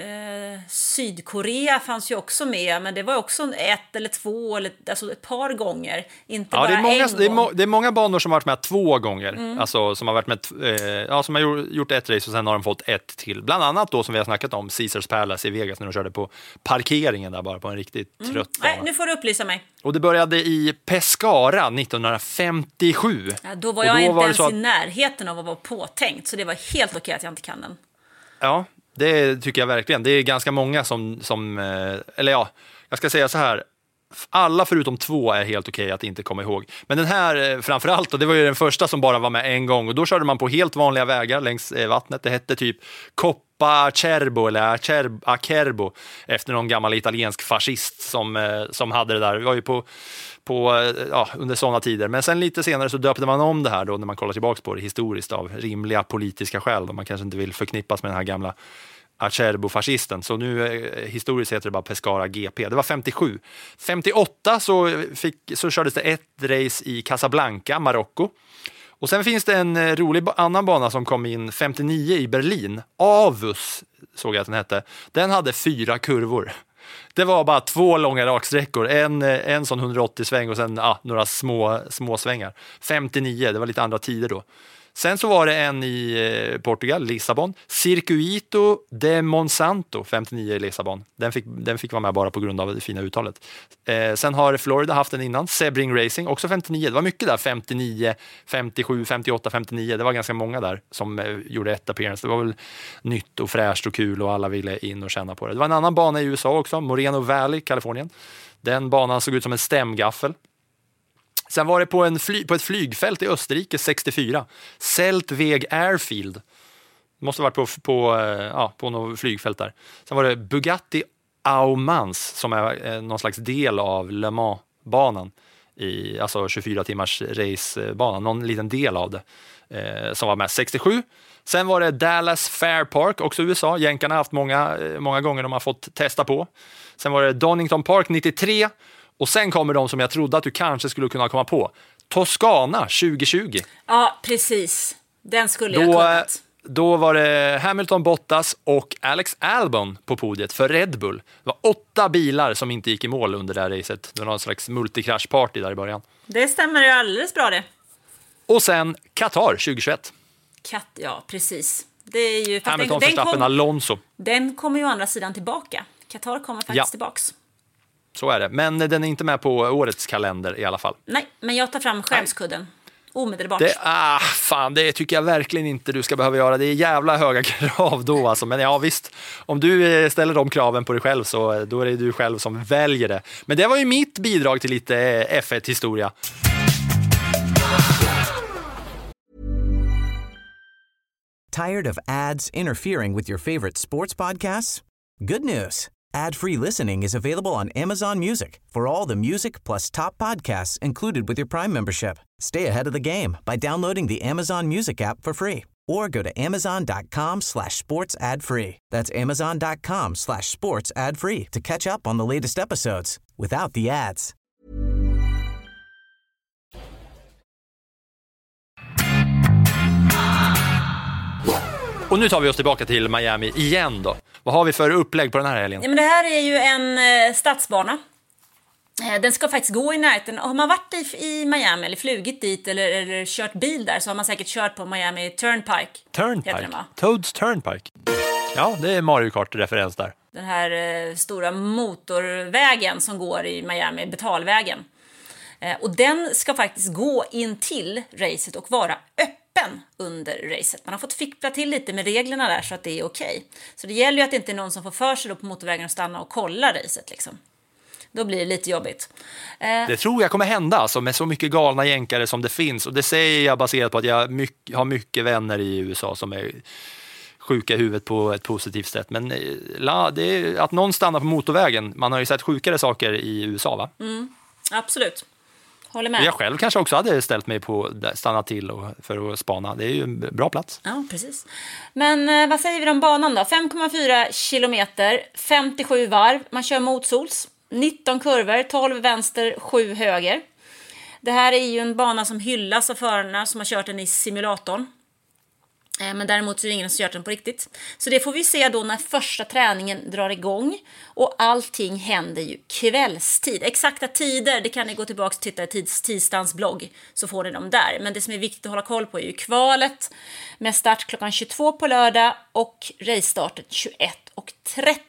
eh, Sydkorea fanns ju också med, men det var också ett eller två eller alltså ett par gånger, inte ja, bara det är många, en det är, gång. må, det är många banor som har varit med två gånger, mm. alltså som har varit med eh, ja, som har gjort ett race och sen har de fått ett till. Bland annat då som vi har snackat om Caesars Palace i Vegas när de körde på parkeringen där bara på en riktigt trött mm. bana. Nej, nu får du upplysa mig. Och det började i Pescara nittonhundrafemtiosju. Ja, då var jag då inte var ens att... i närheten av att vara påtänkt, så det var helt okej att jag inte kan den. Ja, det tycker jag verkligen. Det är ganska många som, som eller ja, jag ska säga så här. Alla förutom två är helt okej att inte komma ihåg. Men den här framförallt, och det var ju den första som bara var med en gång. Och då körde man på helt vanliga vägar längs vattnet. Det hette typ Coppa Acerbo eller Acerbo efter någon gammal italiensk fascist som, som hade det där. Det var ju på, på, ja, under sådana tider. Men sen lite senare så döpte man om det här då när man kollar tillbaka på det historiskt av rimliga politiska skäl. Då man kanske inte vill förknippas med den här gamla Acerbo-fascisten. Så nu eh, historiskt heter det bara Pescara G P. Det var femtiosju. femtioåtta så, fick, så kördes det ett race i Casablanca, Marocko. Och sen finns det en eh, rolig annan bana som kom in femtionio i Berlin. Avus såg jag att den hette. Den hade fyra kurvor. Det var bara två långa raksträckor. En, en sån hundraåttio-sväng och sen ah, några små, små svängar. femtionio, det var lite andra tider då. Sen så var det en i Portugal, Lissabon. Circuito de Monsanto, femtionio i Lissabon. Den fick, den fick vara med bara på grund av det fina uttalet. Eh, sen har Florida haft den innan. Sebring Racing, också femtionio. Det var mycket där, femtionio, femtiosju, femtioåtta, femtionio. Det var ganska många där som eh, gjorde ett appearance. Det var väl nytt och fräscht och kul och alla ville in och känna på det. Det var en annan bana i U S A också, Moreno Valley, Kalifornien. Den banan såg ut som en stämgaffel. Sen var det på, en fly, på ett flygfält i Österrike sextiofyra. Zeltweg Airfield. Det måste ha varit på, på, ja, på något flygfält där. Sen var det Bugatti Aumans som är någon slags del av Le Mans-banan. I, alltså tjugofyra timmars racebanan. Någon liten del av det eh, som var med sextiosju. Sen var det Dallas Fair Park, också U S A. Jänkarna har haft många, många gånger de har fått testa på. Sen var det Donington Park nittiotre. Och sen kommer de som jag trodde att du kanske skulle kunna komma på. Toscana tjugohundratjugo. Ja, precis. Den skulle då, jag kunnat. Då var det Hamilton, Bottas och Alex Albon på podiet för Red Bull. Det var åtta bilar som inte gick i mål under det här racet. Det var någon slags multikraschparty där i början. Det stämmer ju alldeles bra det. Och sen Qatar tjugohundratjugoett. Kat, ja, precis. Det är ju, Hamilton, den, Verstappen, den kom, Alonso. Den kommer ju å andra sidan tillbaka. Qatar kommer faktiskt Ja. tillbaks. Så är det. Men den är inte med på årets kalender i alla fall. Nej, men jag tar fram skämskudden. Omedelbart. Det, ah, fan, det tycker jag verkligen inte du ska behöva göra. Det är jävla höga krav då alltså. Men ja visst, om du ställer de kraven på dig själv så då är det du själv som väljer det. Men det var ju mitt bidrag till lite F ett-historia. Tired of ads interfering with your favorite sports podcasts? Good news. Ad-free listening is available on Amazon Music for all the music plus top podcasts included with your Prime membership. Stay ahead of the game by downloading the Amazon Music app for free or go to amazon.com slash sports ad free. That's amazon.com slash sports ad free to catch up on the latest episodes without the ads. Och nu tar vi oss tillbaka till Miami igen då. Vad har vi för upplägg på den här helgen? Ja, men det här är ju en eh, stadsbana. Eh, den ska faktiskt gå i närheten. Har man varit i, i Miami eller flugit dit eller, eller kört bil där så har man säkert kört på Miami Turnpike. Turnpike? Toads Turnpike. Ja, det är Mario Kart-referens där. Den här eh, stora motorvägen som går i Miami, betalvägen. Eh, och den ska faktiskt gå in till racet och vara öppen under racet. Man har fått fippla till lite med reglerna där så att det är okej. Så det gäller ju att det inte är någon som får för sig då på motorvägen att stanna och kolla racet liksom. Då blir det lite jobbigt. Eh, Det tror jag kommer hända alltså, med så mycket galna jänkare som det finns. Och det säger jag baserat på att jag mycket, har mycket vänner i U S A som är sjuka i huvudet på ett positivt sätt. Men la, det är, att någon stannar på motorvägen, man har ju sett sjukare saker i U S A va? Mm, absolut. Håller med. Jag själv kanske också hade ställt mig på stanna till och, för att spana. Det är ju en bra plats. Ja, precis. Men eh, vad säger vi om banan då? fem komma fyra kilometer, femtiosju varv. Man kör motsols. nitton kurvor, tolv vänster, sju höger. Det här är ju en bana som hyllas av förarna som har kört den i simulatorn. Men däremot så är det ingen som kört den på riktigt. Så det får vi se då när första träningen drar igång. Och allting händer ju kvällstid. Exakta tider, det kan ni gå tillbaka och titta i tids, tisdagens blogg. Så får ni dem där. Men det som är viktigt att hålla koll på är ju kvalet. Med start klockan tjugotvå på lördag. Och racestarten tjugoett och trettio.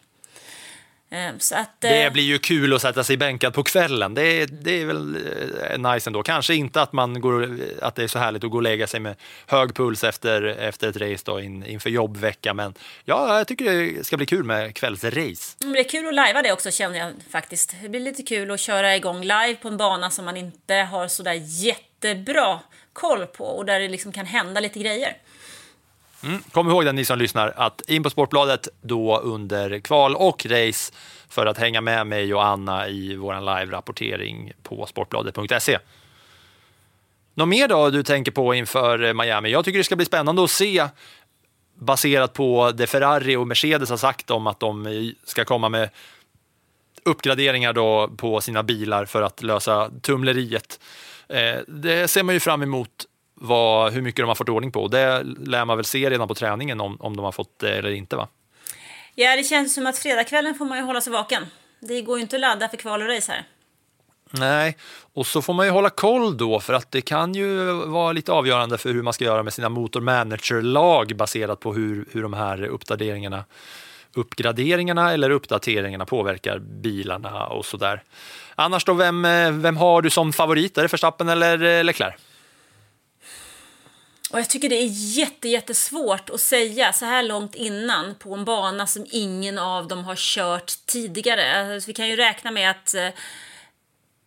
Så att, det blir ju kul att sätta sig bänkad på kvällen. Det är, det är väl nice ändå. Kanske inte att, man går, att det är så härligt att gå och lägga sig med hög puls efter, efter ett race då, in, inför jobbvecka. Men ja, jag tycker det ska bli kul med kvällsrace. Det blir kul att livea det också, känner jag faktiskt. Det blir lite kul att köra igång live på en bana som man inte har så där jättebra koll på. Och där det liksom kan hända lite grejer. Mm. Kom ihåg det ni som lyssnar att in på Sportbladet då under kval och race för att hänga med mig och Anna i våran live-rapportering på sportbladet punkt se. Något mer då du tänker på inför Miami? Jag tycker det ska bli spännande att se baserat på det Ferrari och Mercedes har sagt om att de ska komma med uppgraderingar då på sina bilar för att lösa tumleriet. Eh, det ser man ju fram emot. Vad, hur mycket de har fått ordning på. Det lär man väl se redan på träningen om, om de har fått det eller inte va? Ja, det känns som att fredagskvällen får man ju hålla sig vaken. Det går ju inte att ladda för kval och race här. Nej, och så får man ju hålla koll då för att det kan ju vara lite avgörande för hur man ska göra med sina motormanagerlag baserat på hur, hur de här uppdateringarna, uppgraderingarna eller uppdateringarna påverkar bilarna och sådär. Annars då, vem, vem har du som favorit? Är det Verstappen eller Leclerc? Och jag tycker det är jätte, jättesvårt att säga så här långt innan på en bana som ingen av dem har kört tidigare. Alltså, vi kan ju räkna med att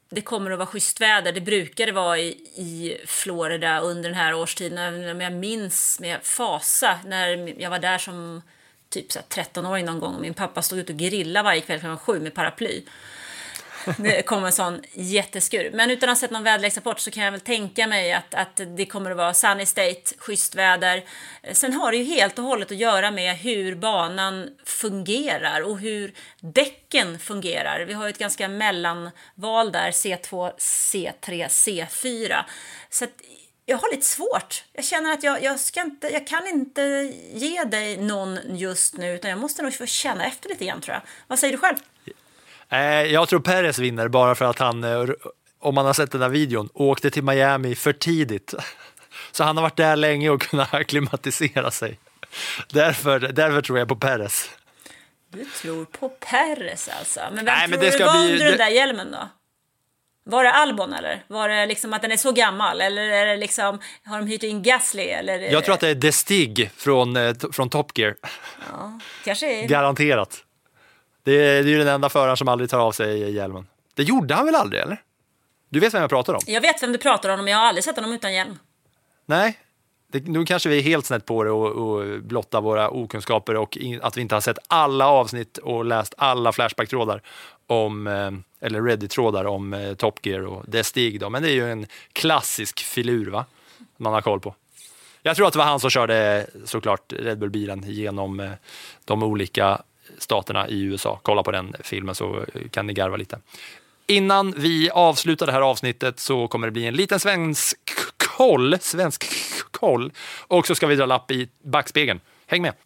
det kommer att vara schysst väder. Det brukar det vara i, i Florida under den här årstiden. Jag minns med fasa när jag var där som typ så här tretton-åring någon gång. Min pappa stod ut och grillade varje kväll klockan sju med paraply. Det kom en sån jätteskur. Men utan att ha sett någon väderleksrapport så kan jag väl tänka mig att, att det kommer att vara sunny state, schysst väder. Sen har det ju helt och hållet att göra med hur banan fungerar och hur däcken fungerar. Vi har ju ett ganska mellanval där, C två, C tre, C fyra. Så att jag har lite svårt. Jag känner att jag, jag, ska inte, jag kan inte ge dig någon just nu, utan jag måste nog få känna efter lite igen, tror jag. Vad säger du själv? Jag tror Perez vinner bara för att han, om man har sett den här videon, åkte till Miami för tidigt. Så han har varit där länge och kunnat akklimatisera sig. Därför, därför tror jag på Perez. Du tror på Perez alltså. Men vem Nej, tror men det ska du var bli, under det... den där hjälmen då? Var det Albon eller? Var det liksom att den är så gammal? Eller är det liksom, har de hyrt in Gasly? Eller jag tror att det är The Stig från, från Top Gear. Ja, kanske är... Garanterat. Det är, det är ju den enda föraren som aldrig tar av sig hjälmen. Det gjorde han väl aldrig, eller? Du vet vem jag pratar om? Jag vet vem du pratar om, men jag har aldrig sett honom utan hjälm. Nej, det, nu kanske vi är helt snett på det och, och blotta våra okunskaper och in, att vi inte har sett alla avsnitt och läst alla Flashback-trådar om, eller Reddit-trådar om eh, Top Gear och det Stig då. Men det är ju en klassisk filur, va? Man har koll på. Jag tror att det var han som körde såklart Red Bull-bilen genom eh, de olika staterna i U S A. Kolla på den filmen så kan ni garva lite. Innan vi avslutar det här avsnittet så kommer det bli en liten svensk koll, svensk koll, och så ska vi dra lapp i backspegeln. Häng med!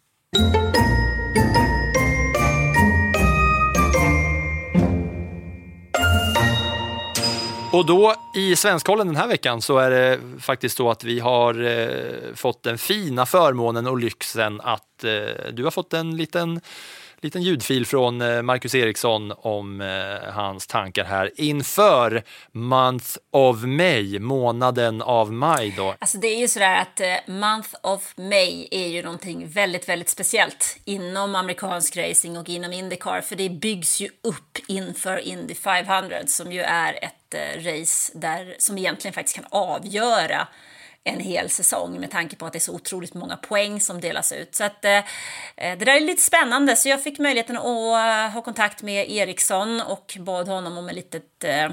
Och då i Svenskkollen den här veckan så är det faktiskt så att vi har eh, fått den fina förmånen och lyxen att eh, du har fått en liten liten ljudfil från Marcus Eriksson om eh, hans tankar här inför Month of May, månaden av maj då. Alltså det är ju sådär att eh, Month of May är ju någonting väldigt, väldigt speciellt inom amerikansk racing och inom IndyCar, för det byggs ju upp inför Indy femhundra som ju är ett eh, race där, som egentligen faktiskt kan avgöra en hel säsong med tanke på att det är så otroligt många poäng som delas ut. Så att, eh, det där är lite spännande, så jag fick möjligheten att uh, ha kontakt med Eriksson och bad honom om ett litet, uh,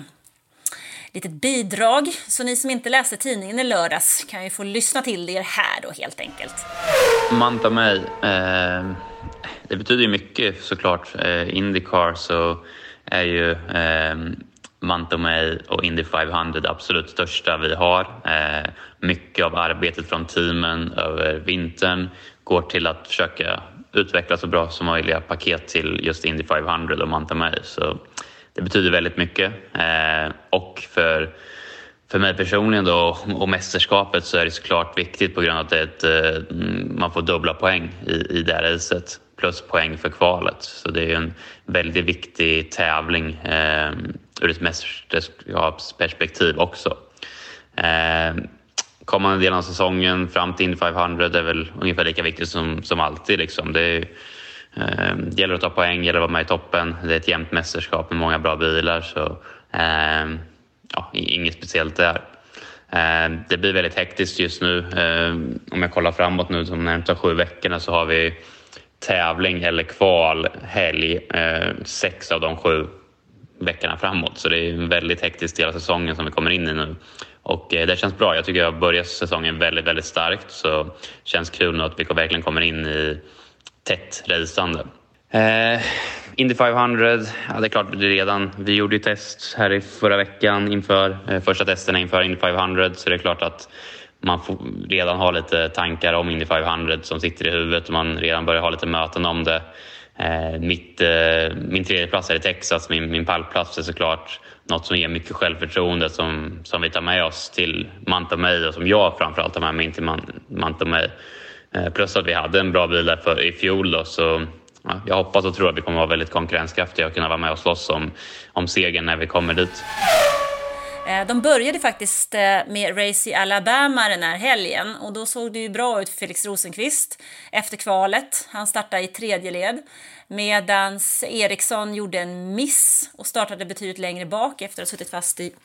litet bidrag. Så ni som inte läste tidningen i lördags kan ju få lyssna till er här då helt enkelt. Month of May, eh, det betyder ju mycket såklart. Eh, IndyCar så är ju... Eh, Month of May och Indy femhundra det absolut största vi har. Eh, mycket av arbetet från teamen över vintern går till att försöka utveckla så bra som möjliga paket till just Indy femhundra och Month of May. Så det betyder väldigt mycket. Eh, och för, för mig personligen då, och mästerskapet så är det såklart viktigt på grund av att det är ett, eh, man får dubbla poäng i, i det här racet plus poäng för kvalet. Så det är en väldigt viktig tävling eh, ur ett mästerskapsperspektiv också. Eh, kommande delen av säsongen fram till Indy femhundra är väl ungefär lika viktigt som, som alltid. Liksom. Det, är, eh, det gäller att ta poäng, det gäller att vara med i toppen. Det är ett jämnt mästerskap med många bra bilar. Så eh, ja, inget speciellt där. Eh, det blir väldigt hektiskt just nu. Eh, om jag kollar framåt nu de närmsta sju veckorna så har vi tävling eller kval, helg, eh, sex av de sju veckorna framåt. Så det är en väldigt hektisk del av säsongen som vi kommer in i nu. Och eh, det känns bra. Jag tycker jag börjar säsongen väldigt, väldigt starkt. Så det känns kul nu att vi verkligen kommer in i tätt raceande. Eh, Indy femhundra, ja det är klart det är redan. Vi gjorde ju test här i förra veckan inför eh, första testerna inför Indy femhundra. Så det är klart att man får redan ha lite tankar om Indy femhundra som sitter i huvudet och man redan börjar ha lite möten om det. Eh, mitt, eh, min tredje plats är i Texas, min, min pallplats är såklart något som ger mycket självförtroende som, som vi tar med oss till Month of May och som jag framförallt tar med mig in till Month of May. Eh, plus att vi hade en bra bil där för, i fjol då, så ja, jag hoppas och tror att vi kommer vara väldigt konkurrenskraftiga och kunna vara med och slåss om, om segern när vi kommer dit. De började faktiskt med race i Alabama den här helgen och då såg det ju bra ut för Felix Rosenqvist efter kvalet. Han startade i tredje led medan Eriksson gjorde en miss och startade betydligt längre bak efter att ha suttit fast i,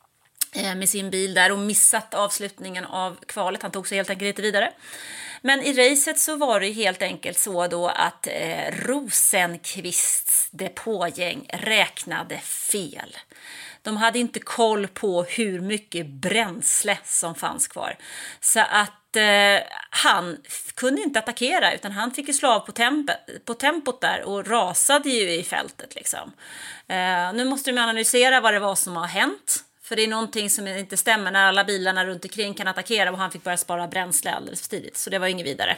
med sin bil där och missat avslutningen av kvalet. Han tog sig helt enkelt lite vidare. Men i racet så var det helt enkelt så då att eh, Rosenqvists depågäng räknade fel. De hade inte koll på hur mycket bränsle som fanns kvar. Så att eh, han kunde inte attackera utan han fick ju slå av på, temp- på tempot där och rasade ju i fältet. Liksom. Eh, nu måste de analysera vad det var som har hänt. För det är någonting som inte stämmer när alla bilarna runt omkring kan attackera och han fick börja spara bränsle alldeles för tidigt. Så det var inget vidare.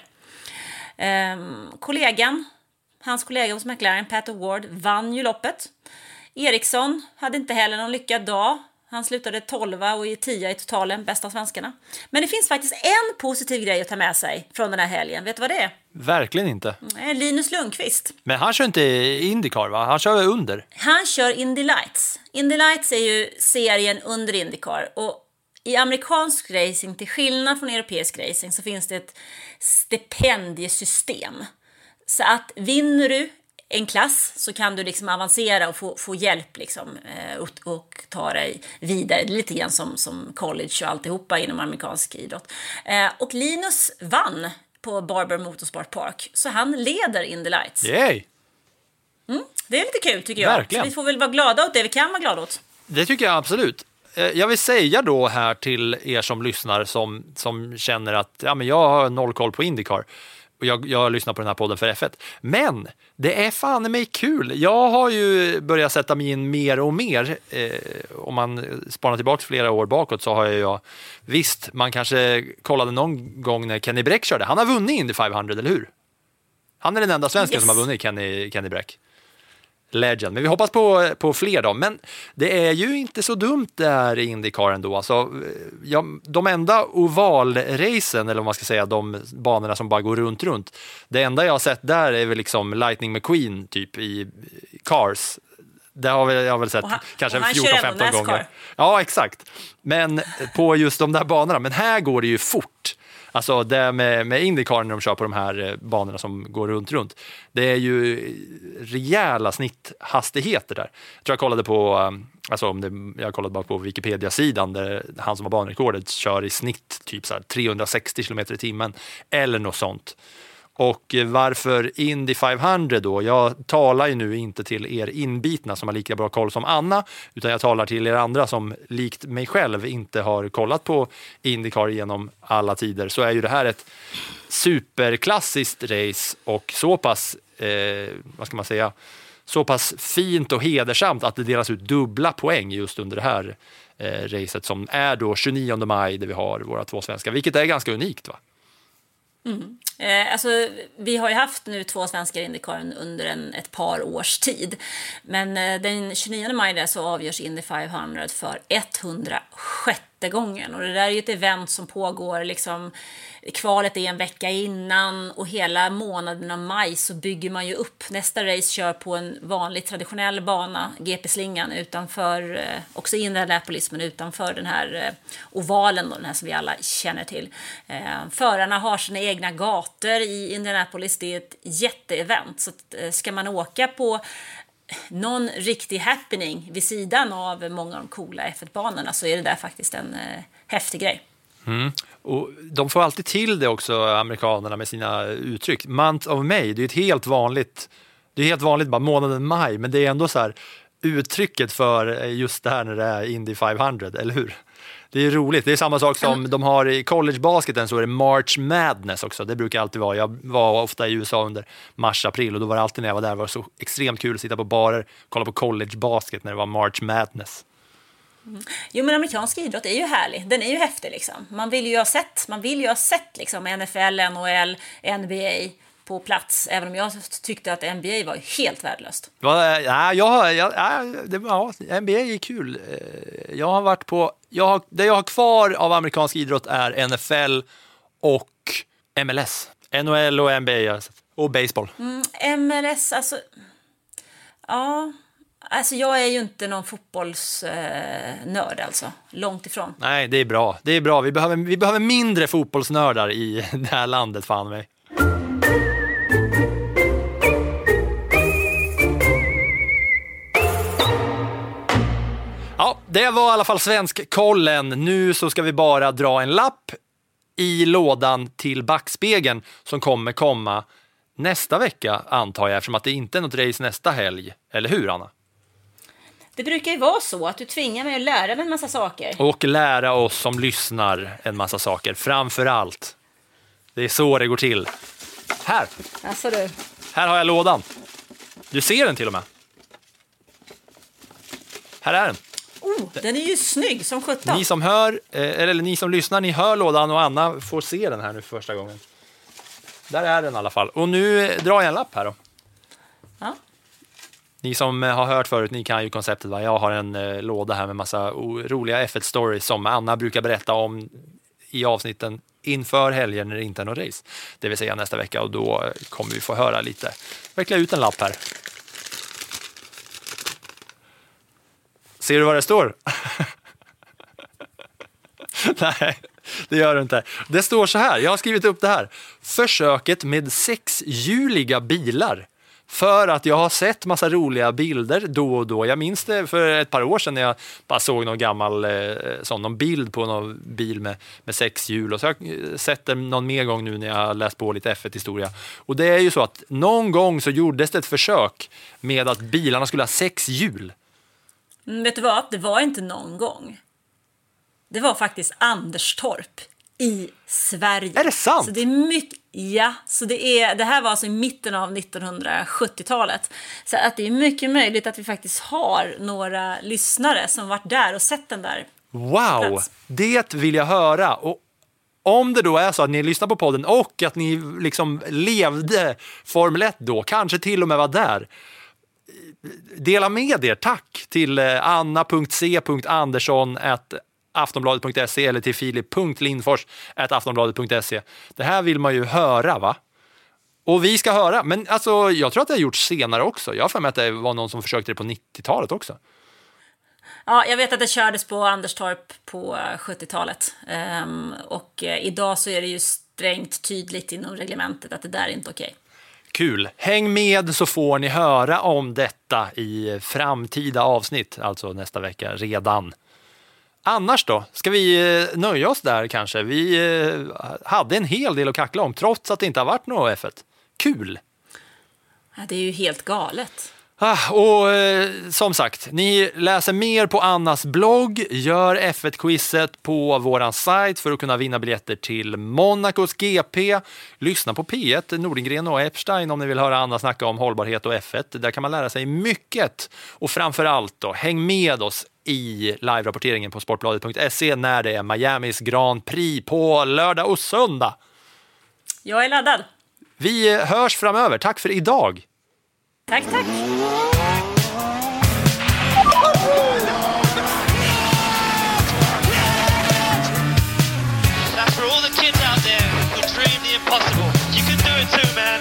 Eh, kollegan, hans kollega hos McLaren, Pat O'Ward, vann ju loppet. Eriksson hade inte heller någon lyckad dag. Han slutade tolva och i tia i totalen, bästa av svenskarna. Men det finns faktiskt en positiv grej att ta med sig från den här helgen. Vet du vad det är? Verkligen inte. Linus Lundqvist. Men han kör inte IndyCar, va? Han kör under. Han kör Indy Lights. Indy Lights är ju serien under IndyCar. Och i amerikansk racing, till skillnad från europeisk racing, så finns det ett stipendiesystem. Så att vinner du en klass så kan du liksom avancera och få, få hjälp liksom, och, och ta dig vidare. Lite grann som, som college och alltihopa inom amerikansk idrott. Eh, och Linus vann på Barber Motorsport Park. Så han leder Indy Lights. Yay! Mm, det är lite kul tycker jag. Verkligen. Så vi får väl vara glada åt det vi kan vara glada åt. Det tycker jag absolut. Jag vill säga då här till er som lyssnar som, som känner att ja, men jag har noll koll på IndyCar. Och jag, jag lyssnar på den här podden för F ett. Men det är fan mig kul. Jag har ju börjat sätta mig in mer och mer. Eh, om man spanar tillbaka flera år bakåt så har jag ju... Visst, man kanske kollade någon gång när Kenny Bräck körde. Han har vunnit Indy femhundra, eller hur? Han är den enda svensken yes. som har vunnit Kenny, Kenny Bräck. Legend. Men vi hoppas på, på fler då. Men det är ju inte så dumt där i IndyCar ändå. Alltså, ja, de enda ovalracen, eller vad man ska säga, de banorna som bara går runt, runt. Det enda jag har sett där är väl liksom Lightning McQueen typ i Cars. Det har jag har väl sett han, kanske fjorton femton gånger. Ja, exakt. Men på just de där banorna. Men här går det ju fort. Alltså det med, med IndyCar när de kör på de här banorna som går runt, runt. Det är ju rejäla snitthastigheter där. Jag tror jag kollade på, alltså om det, jag kollade bara på Wikipedia-sidan där han som har banrekordet kör i snitt typ så här trehundrasextio kilometer i timmen eller något sånt. Och varför Indy femhundra då? Jag talar ju nu inte till er inbitna som har lika bra koll som Anna, utan jag talar till er andra som likt mig själv inte har kollat på IndyCar genom alla tider. Så är ju det här ett superklassiskt race och så pass, eh, vad ska man säga, så pass fint och hedersamt att det delas ut dubbla poäng just under det här eh, racet som är då tjugonionde maj där vi har våra två svenska, vilket är ganska unikt, va? Mm. Eh, alltså, vi har ju haft nu två svenskar i IndyCar under en, ett par års tid. Men eh, den tjugonionde maj där så avgörs Indy femhundra för etthundrasjätte gången. Och det där är ju ett event som pågår liksom, kvalet är en vecka innan och hela månaden av maj så bygger man ju upp. Nästa race kör på en vanlig traditionell bana, G P-slingan utanför, eh, också i Indianapolis men utanför den här eh, ovalen då, den här som vi alla känner till. Eh, förarna har sina egna gator i Indianapolis, det är ett jätteevent. Så att, eh, ska man åka på någon riktig happening vid sidan av många av de coola F ett-banorna så är det där faktiskt en eh, häftig grej. Mm. Och de får alltid till det också, amerikanerna, med sina uttryck. Month of May, det är ett helt vanligt, det är helt vanligt bara månaden maj, men det är ändå så här uttrycket för just det här när det är Indy femhundra, eller hur? Det är roligt. Det är samma sak som mm. de har i collegebasketen, så är det March Madness också. Det brukar alltid vara. Jag var ofta i U S A under mars-april och då var det alltid när jag var där. Det var så extremt kul att sitta på barer, kolla på collegebasket när det var March Madness. Mm. Jo, men amerikansk idrott är ju härlig. Den är ju häftig liksom. Man vill ju ha sett, man vill ju ha sett liksom N F L, N H L, N B A på plats, även om jag tyckte att N B A var helt värdelöst. Ja, ja, ja, ja, det, ja, N B A är kul. Jag har varit på, jag har, det jag har kvar av amerikansk idrott är N F L och M L S. N H L och N B A och baseball. Mm, M L S, alltså, ja, Alltså jag är ju inte någon fotbollsnörd alltså, långt ifrån. Nej, det är bra. Det är bra. Vi behöver, vi behöver mindre fotbollsnördar i det här landet, fan mig. Ja, det var i alla fall Svenskkollen. Nu så ska vi bara dra en lapp i lådan till backspegeln som kommer komma nästa vecka, antar jag, eftersom att det inte är något race nästa helg. Eller hur, Anna? Det brukar ju vara så att du tvingar mig att lära mig en massa saker. Och lära oss som lyssnar en massa saker, framför allt. Det är så det går till. Här. Alltså du. Här har jag lådan. Du ser den till och med. Här är den. Oh, den är ju snygg som sjutton. Ni som hör, eller ni som lyssnar, ni hör lådan och Anna får se den här nu för första gången. Där är den i alla fall. Och nu drar jag en lapp här då. Ja. Ni som har hört förut, ni kan ju konceptet, va? Jag har en eh, låda här med massa roliga F ett stories som Anna brukar berätta om i avsnitten inför helgen när det inte är någon race. Det vill säga nästa vecka, och då kommer vi få höra lite. Veckla ut en lapp här. Ser du vad det står? Nej, det gör du inte. Det står så här, jag har skrivit upp det här. Försöket med sexhjuliga bilar. För att jag har sett massa roliga bilder då och då. Jag minns det för ett par år sedan när jag bara såg någon gammal eh, sån, någon bild på någon bil med, med sex hjul. Och så har jag sett det någon mer gång nu när jag har läst på lite F ett-historia. Och det är ju så att någon gång så gjordes det ett försök med att bilarna skulle ha sex hjul. Mm, vet du vad? Det var inte någon gång. Det var faktiskt Anderstorp i Sverige. Är det sant? Så det är mycket, ja, så det är det här var alltså i mitten av nittonhundrasjuttiotalet. Så att det är mycket möjligt att vi faktiskt har några lyssnare som varit där och sett den där. Wow, plats. Det vill jag höra. Och om det då är så att ni lyssnar på podden och att ni liksom levde Formel ett då, kanske till och med var där. Dela med er, tack till anna punkt c punkt andersson at aftonbladet punkt se eller till filip punkt lindfors at aftonbladet punkt se. Det här vill man ju höra, va? Och vi ska höra, men alltså jag tror att det har gjorts senare också. Jag har för mig att det var någon som försökte det på nittiotalet också. Ja, jag vet att det kördes på Anderstorp på sjuttiotalet. Um, och uh, idag så är det ju strängt tydligt inom reglementet att det där är inte okej. Kul. Häng med så får ni höra om detta i framtida avsnitt, alltså nästa vecka redan. Annars då? Ska vi nöja oss där kanske? Vi hade en hel del att kackla om trots att det inte har varit något F ett. Kul! Ja, det är ju helt galet. Ah, och eh, som sagt, ni läser mer på Annas blogg. Gör F ett-quizet på våran sajt för att kunna vinna biljetter till Monacos G P. Lyssna på P ett, Nordengren och Epstein om ni vill höra Anna snacka om hållbarhet och F ett. Där kan man lära sig mycket. Och framförallt då, häng med oss i live-rapporteringen på sportbladet punkt se när det är Miamis Grand Prix på lördag och söndag. Jag är laddad. Vi hörs framöver. Tack för idag. Tack, tack. That's for all the kids out there who dream the impossible. You can do it too, man.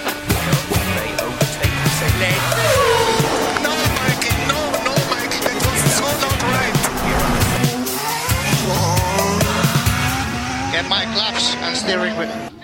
No, Mikey, no, no, Mikey, that was so not right. Get my gloves and steering wheel.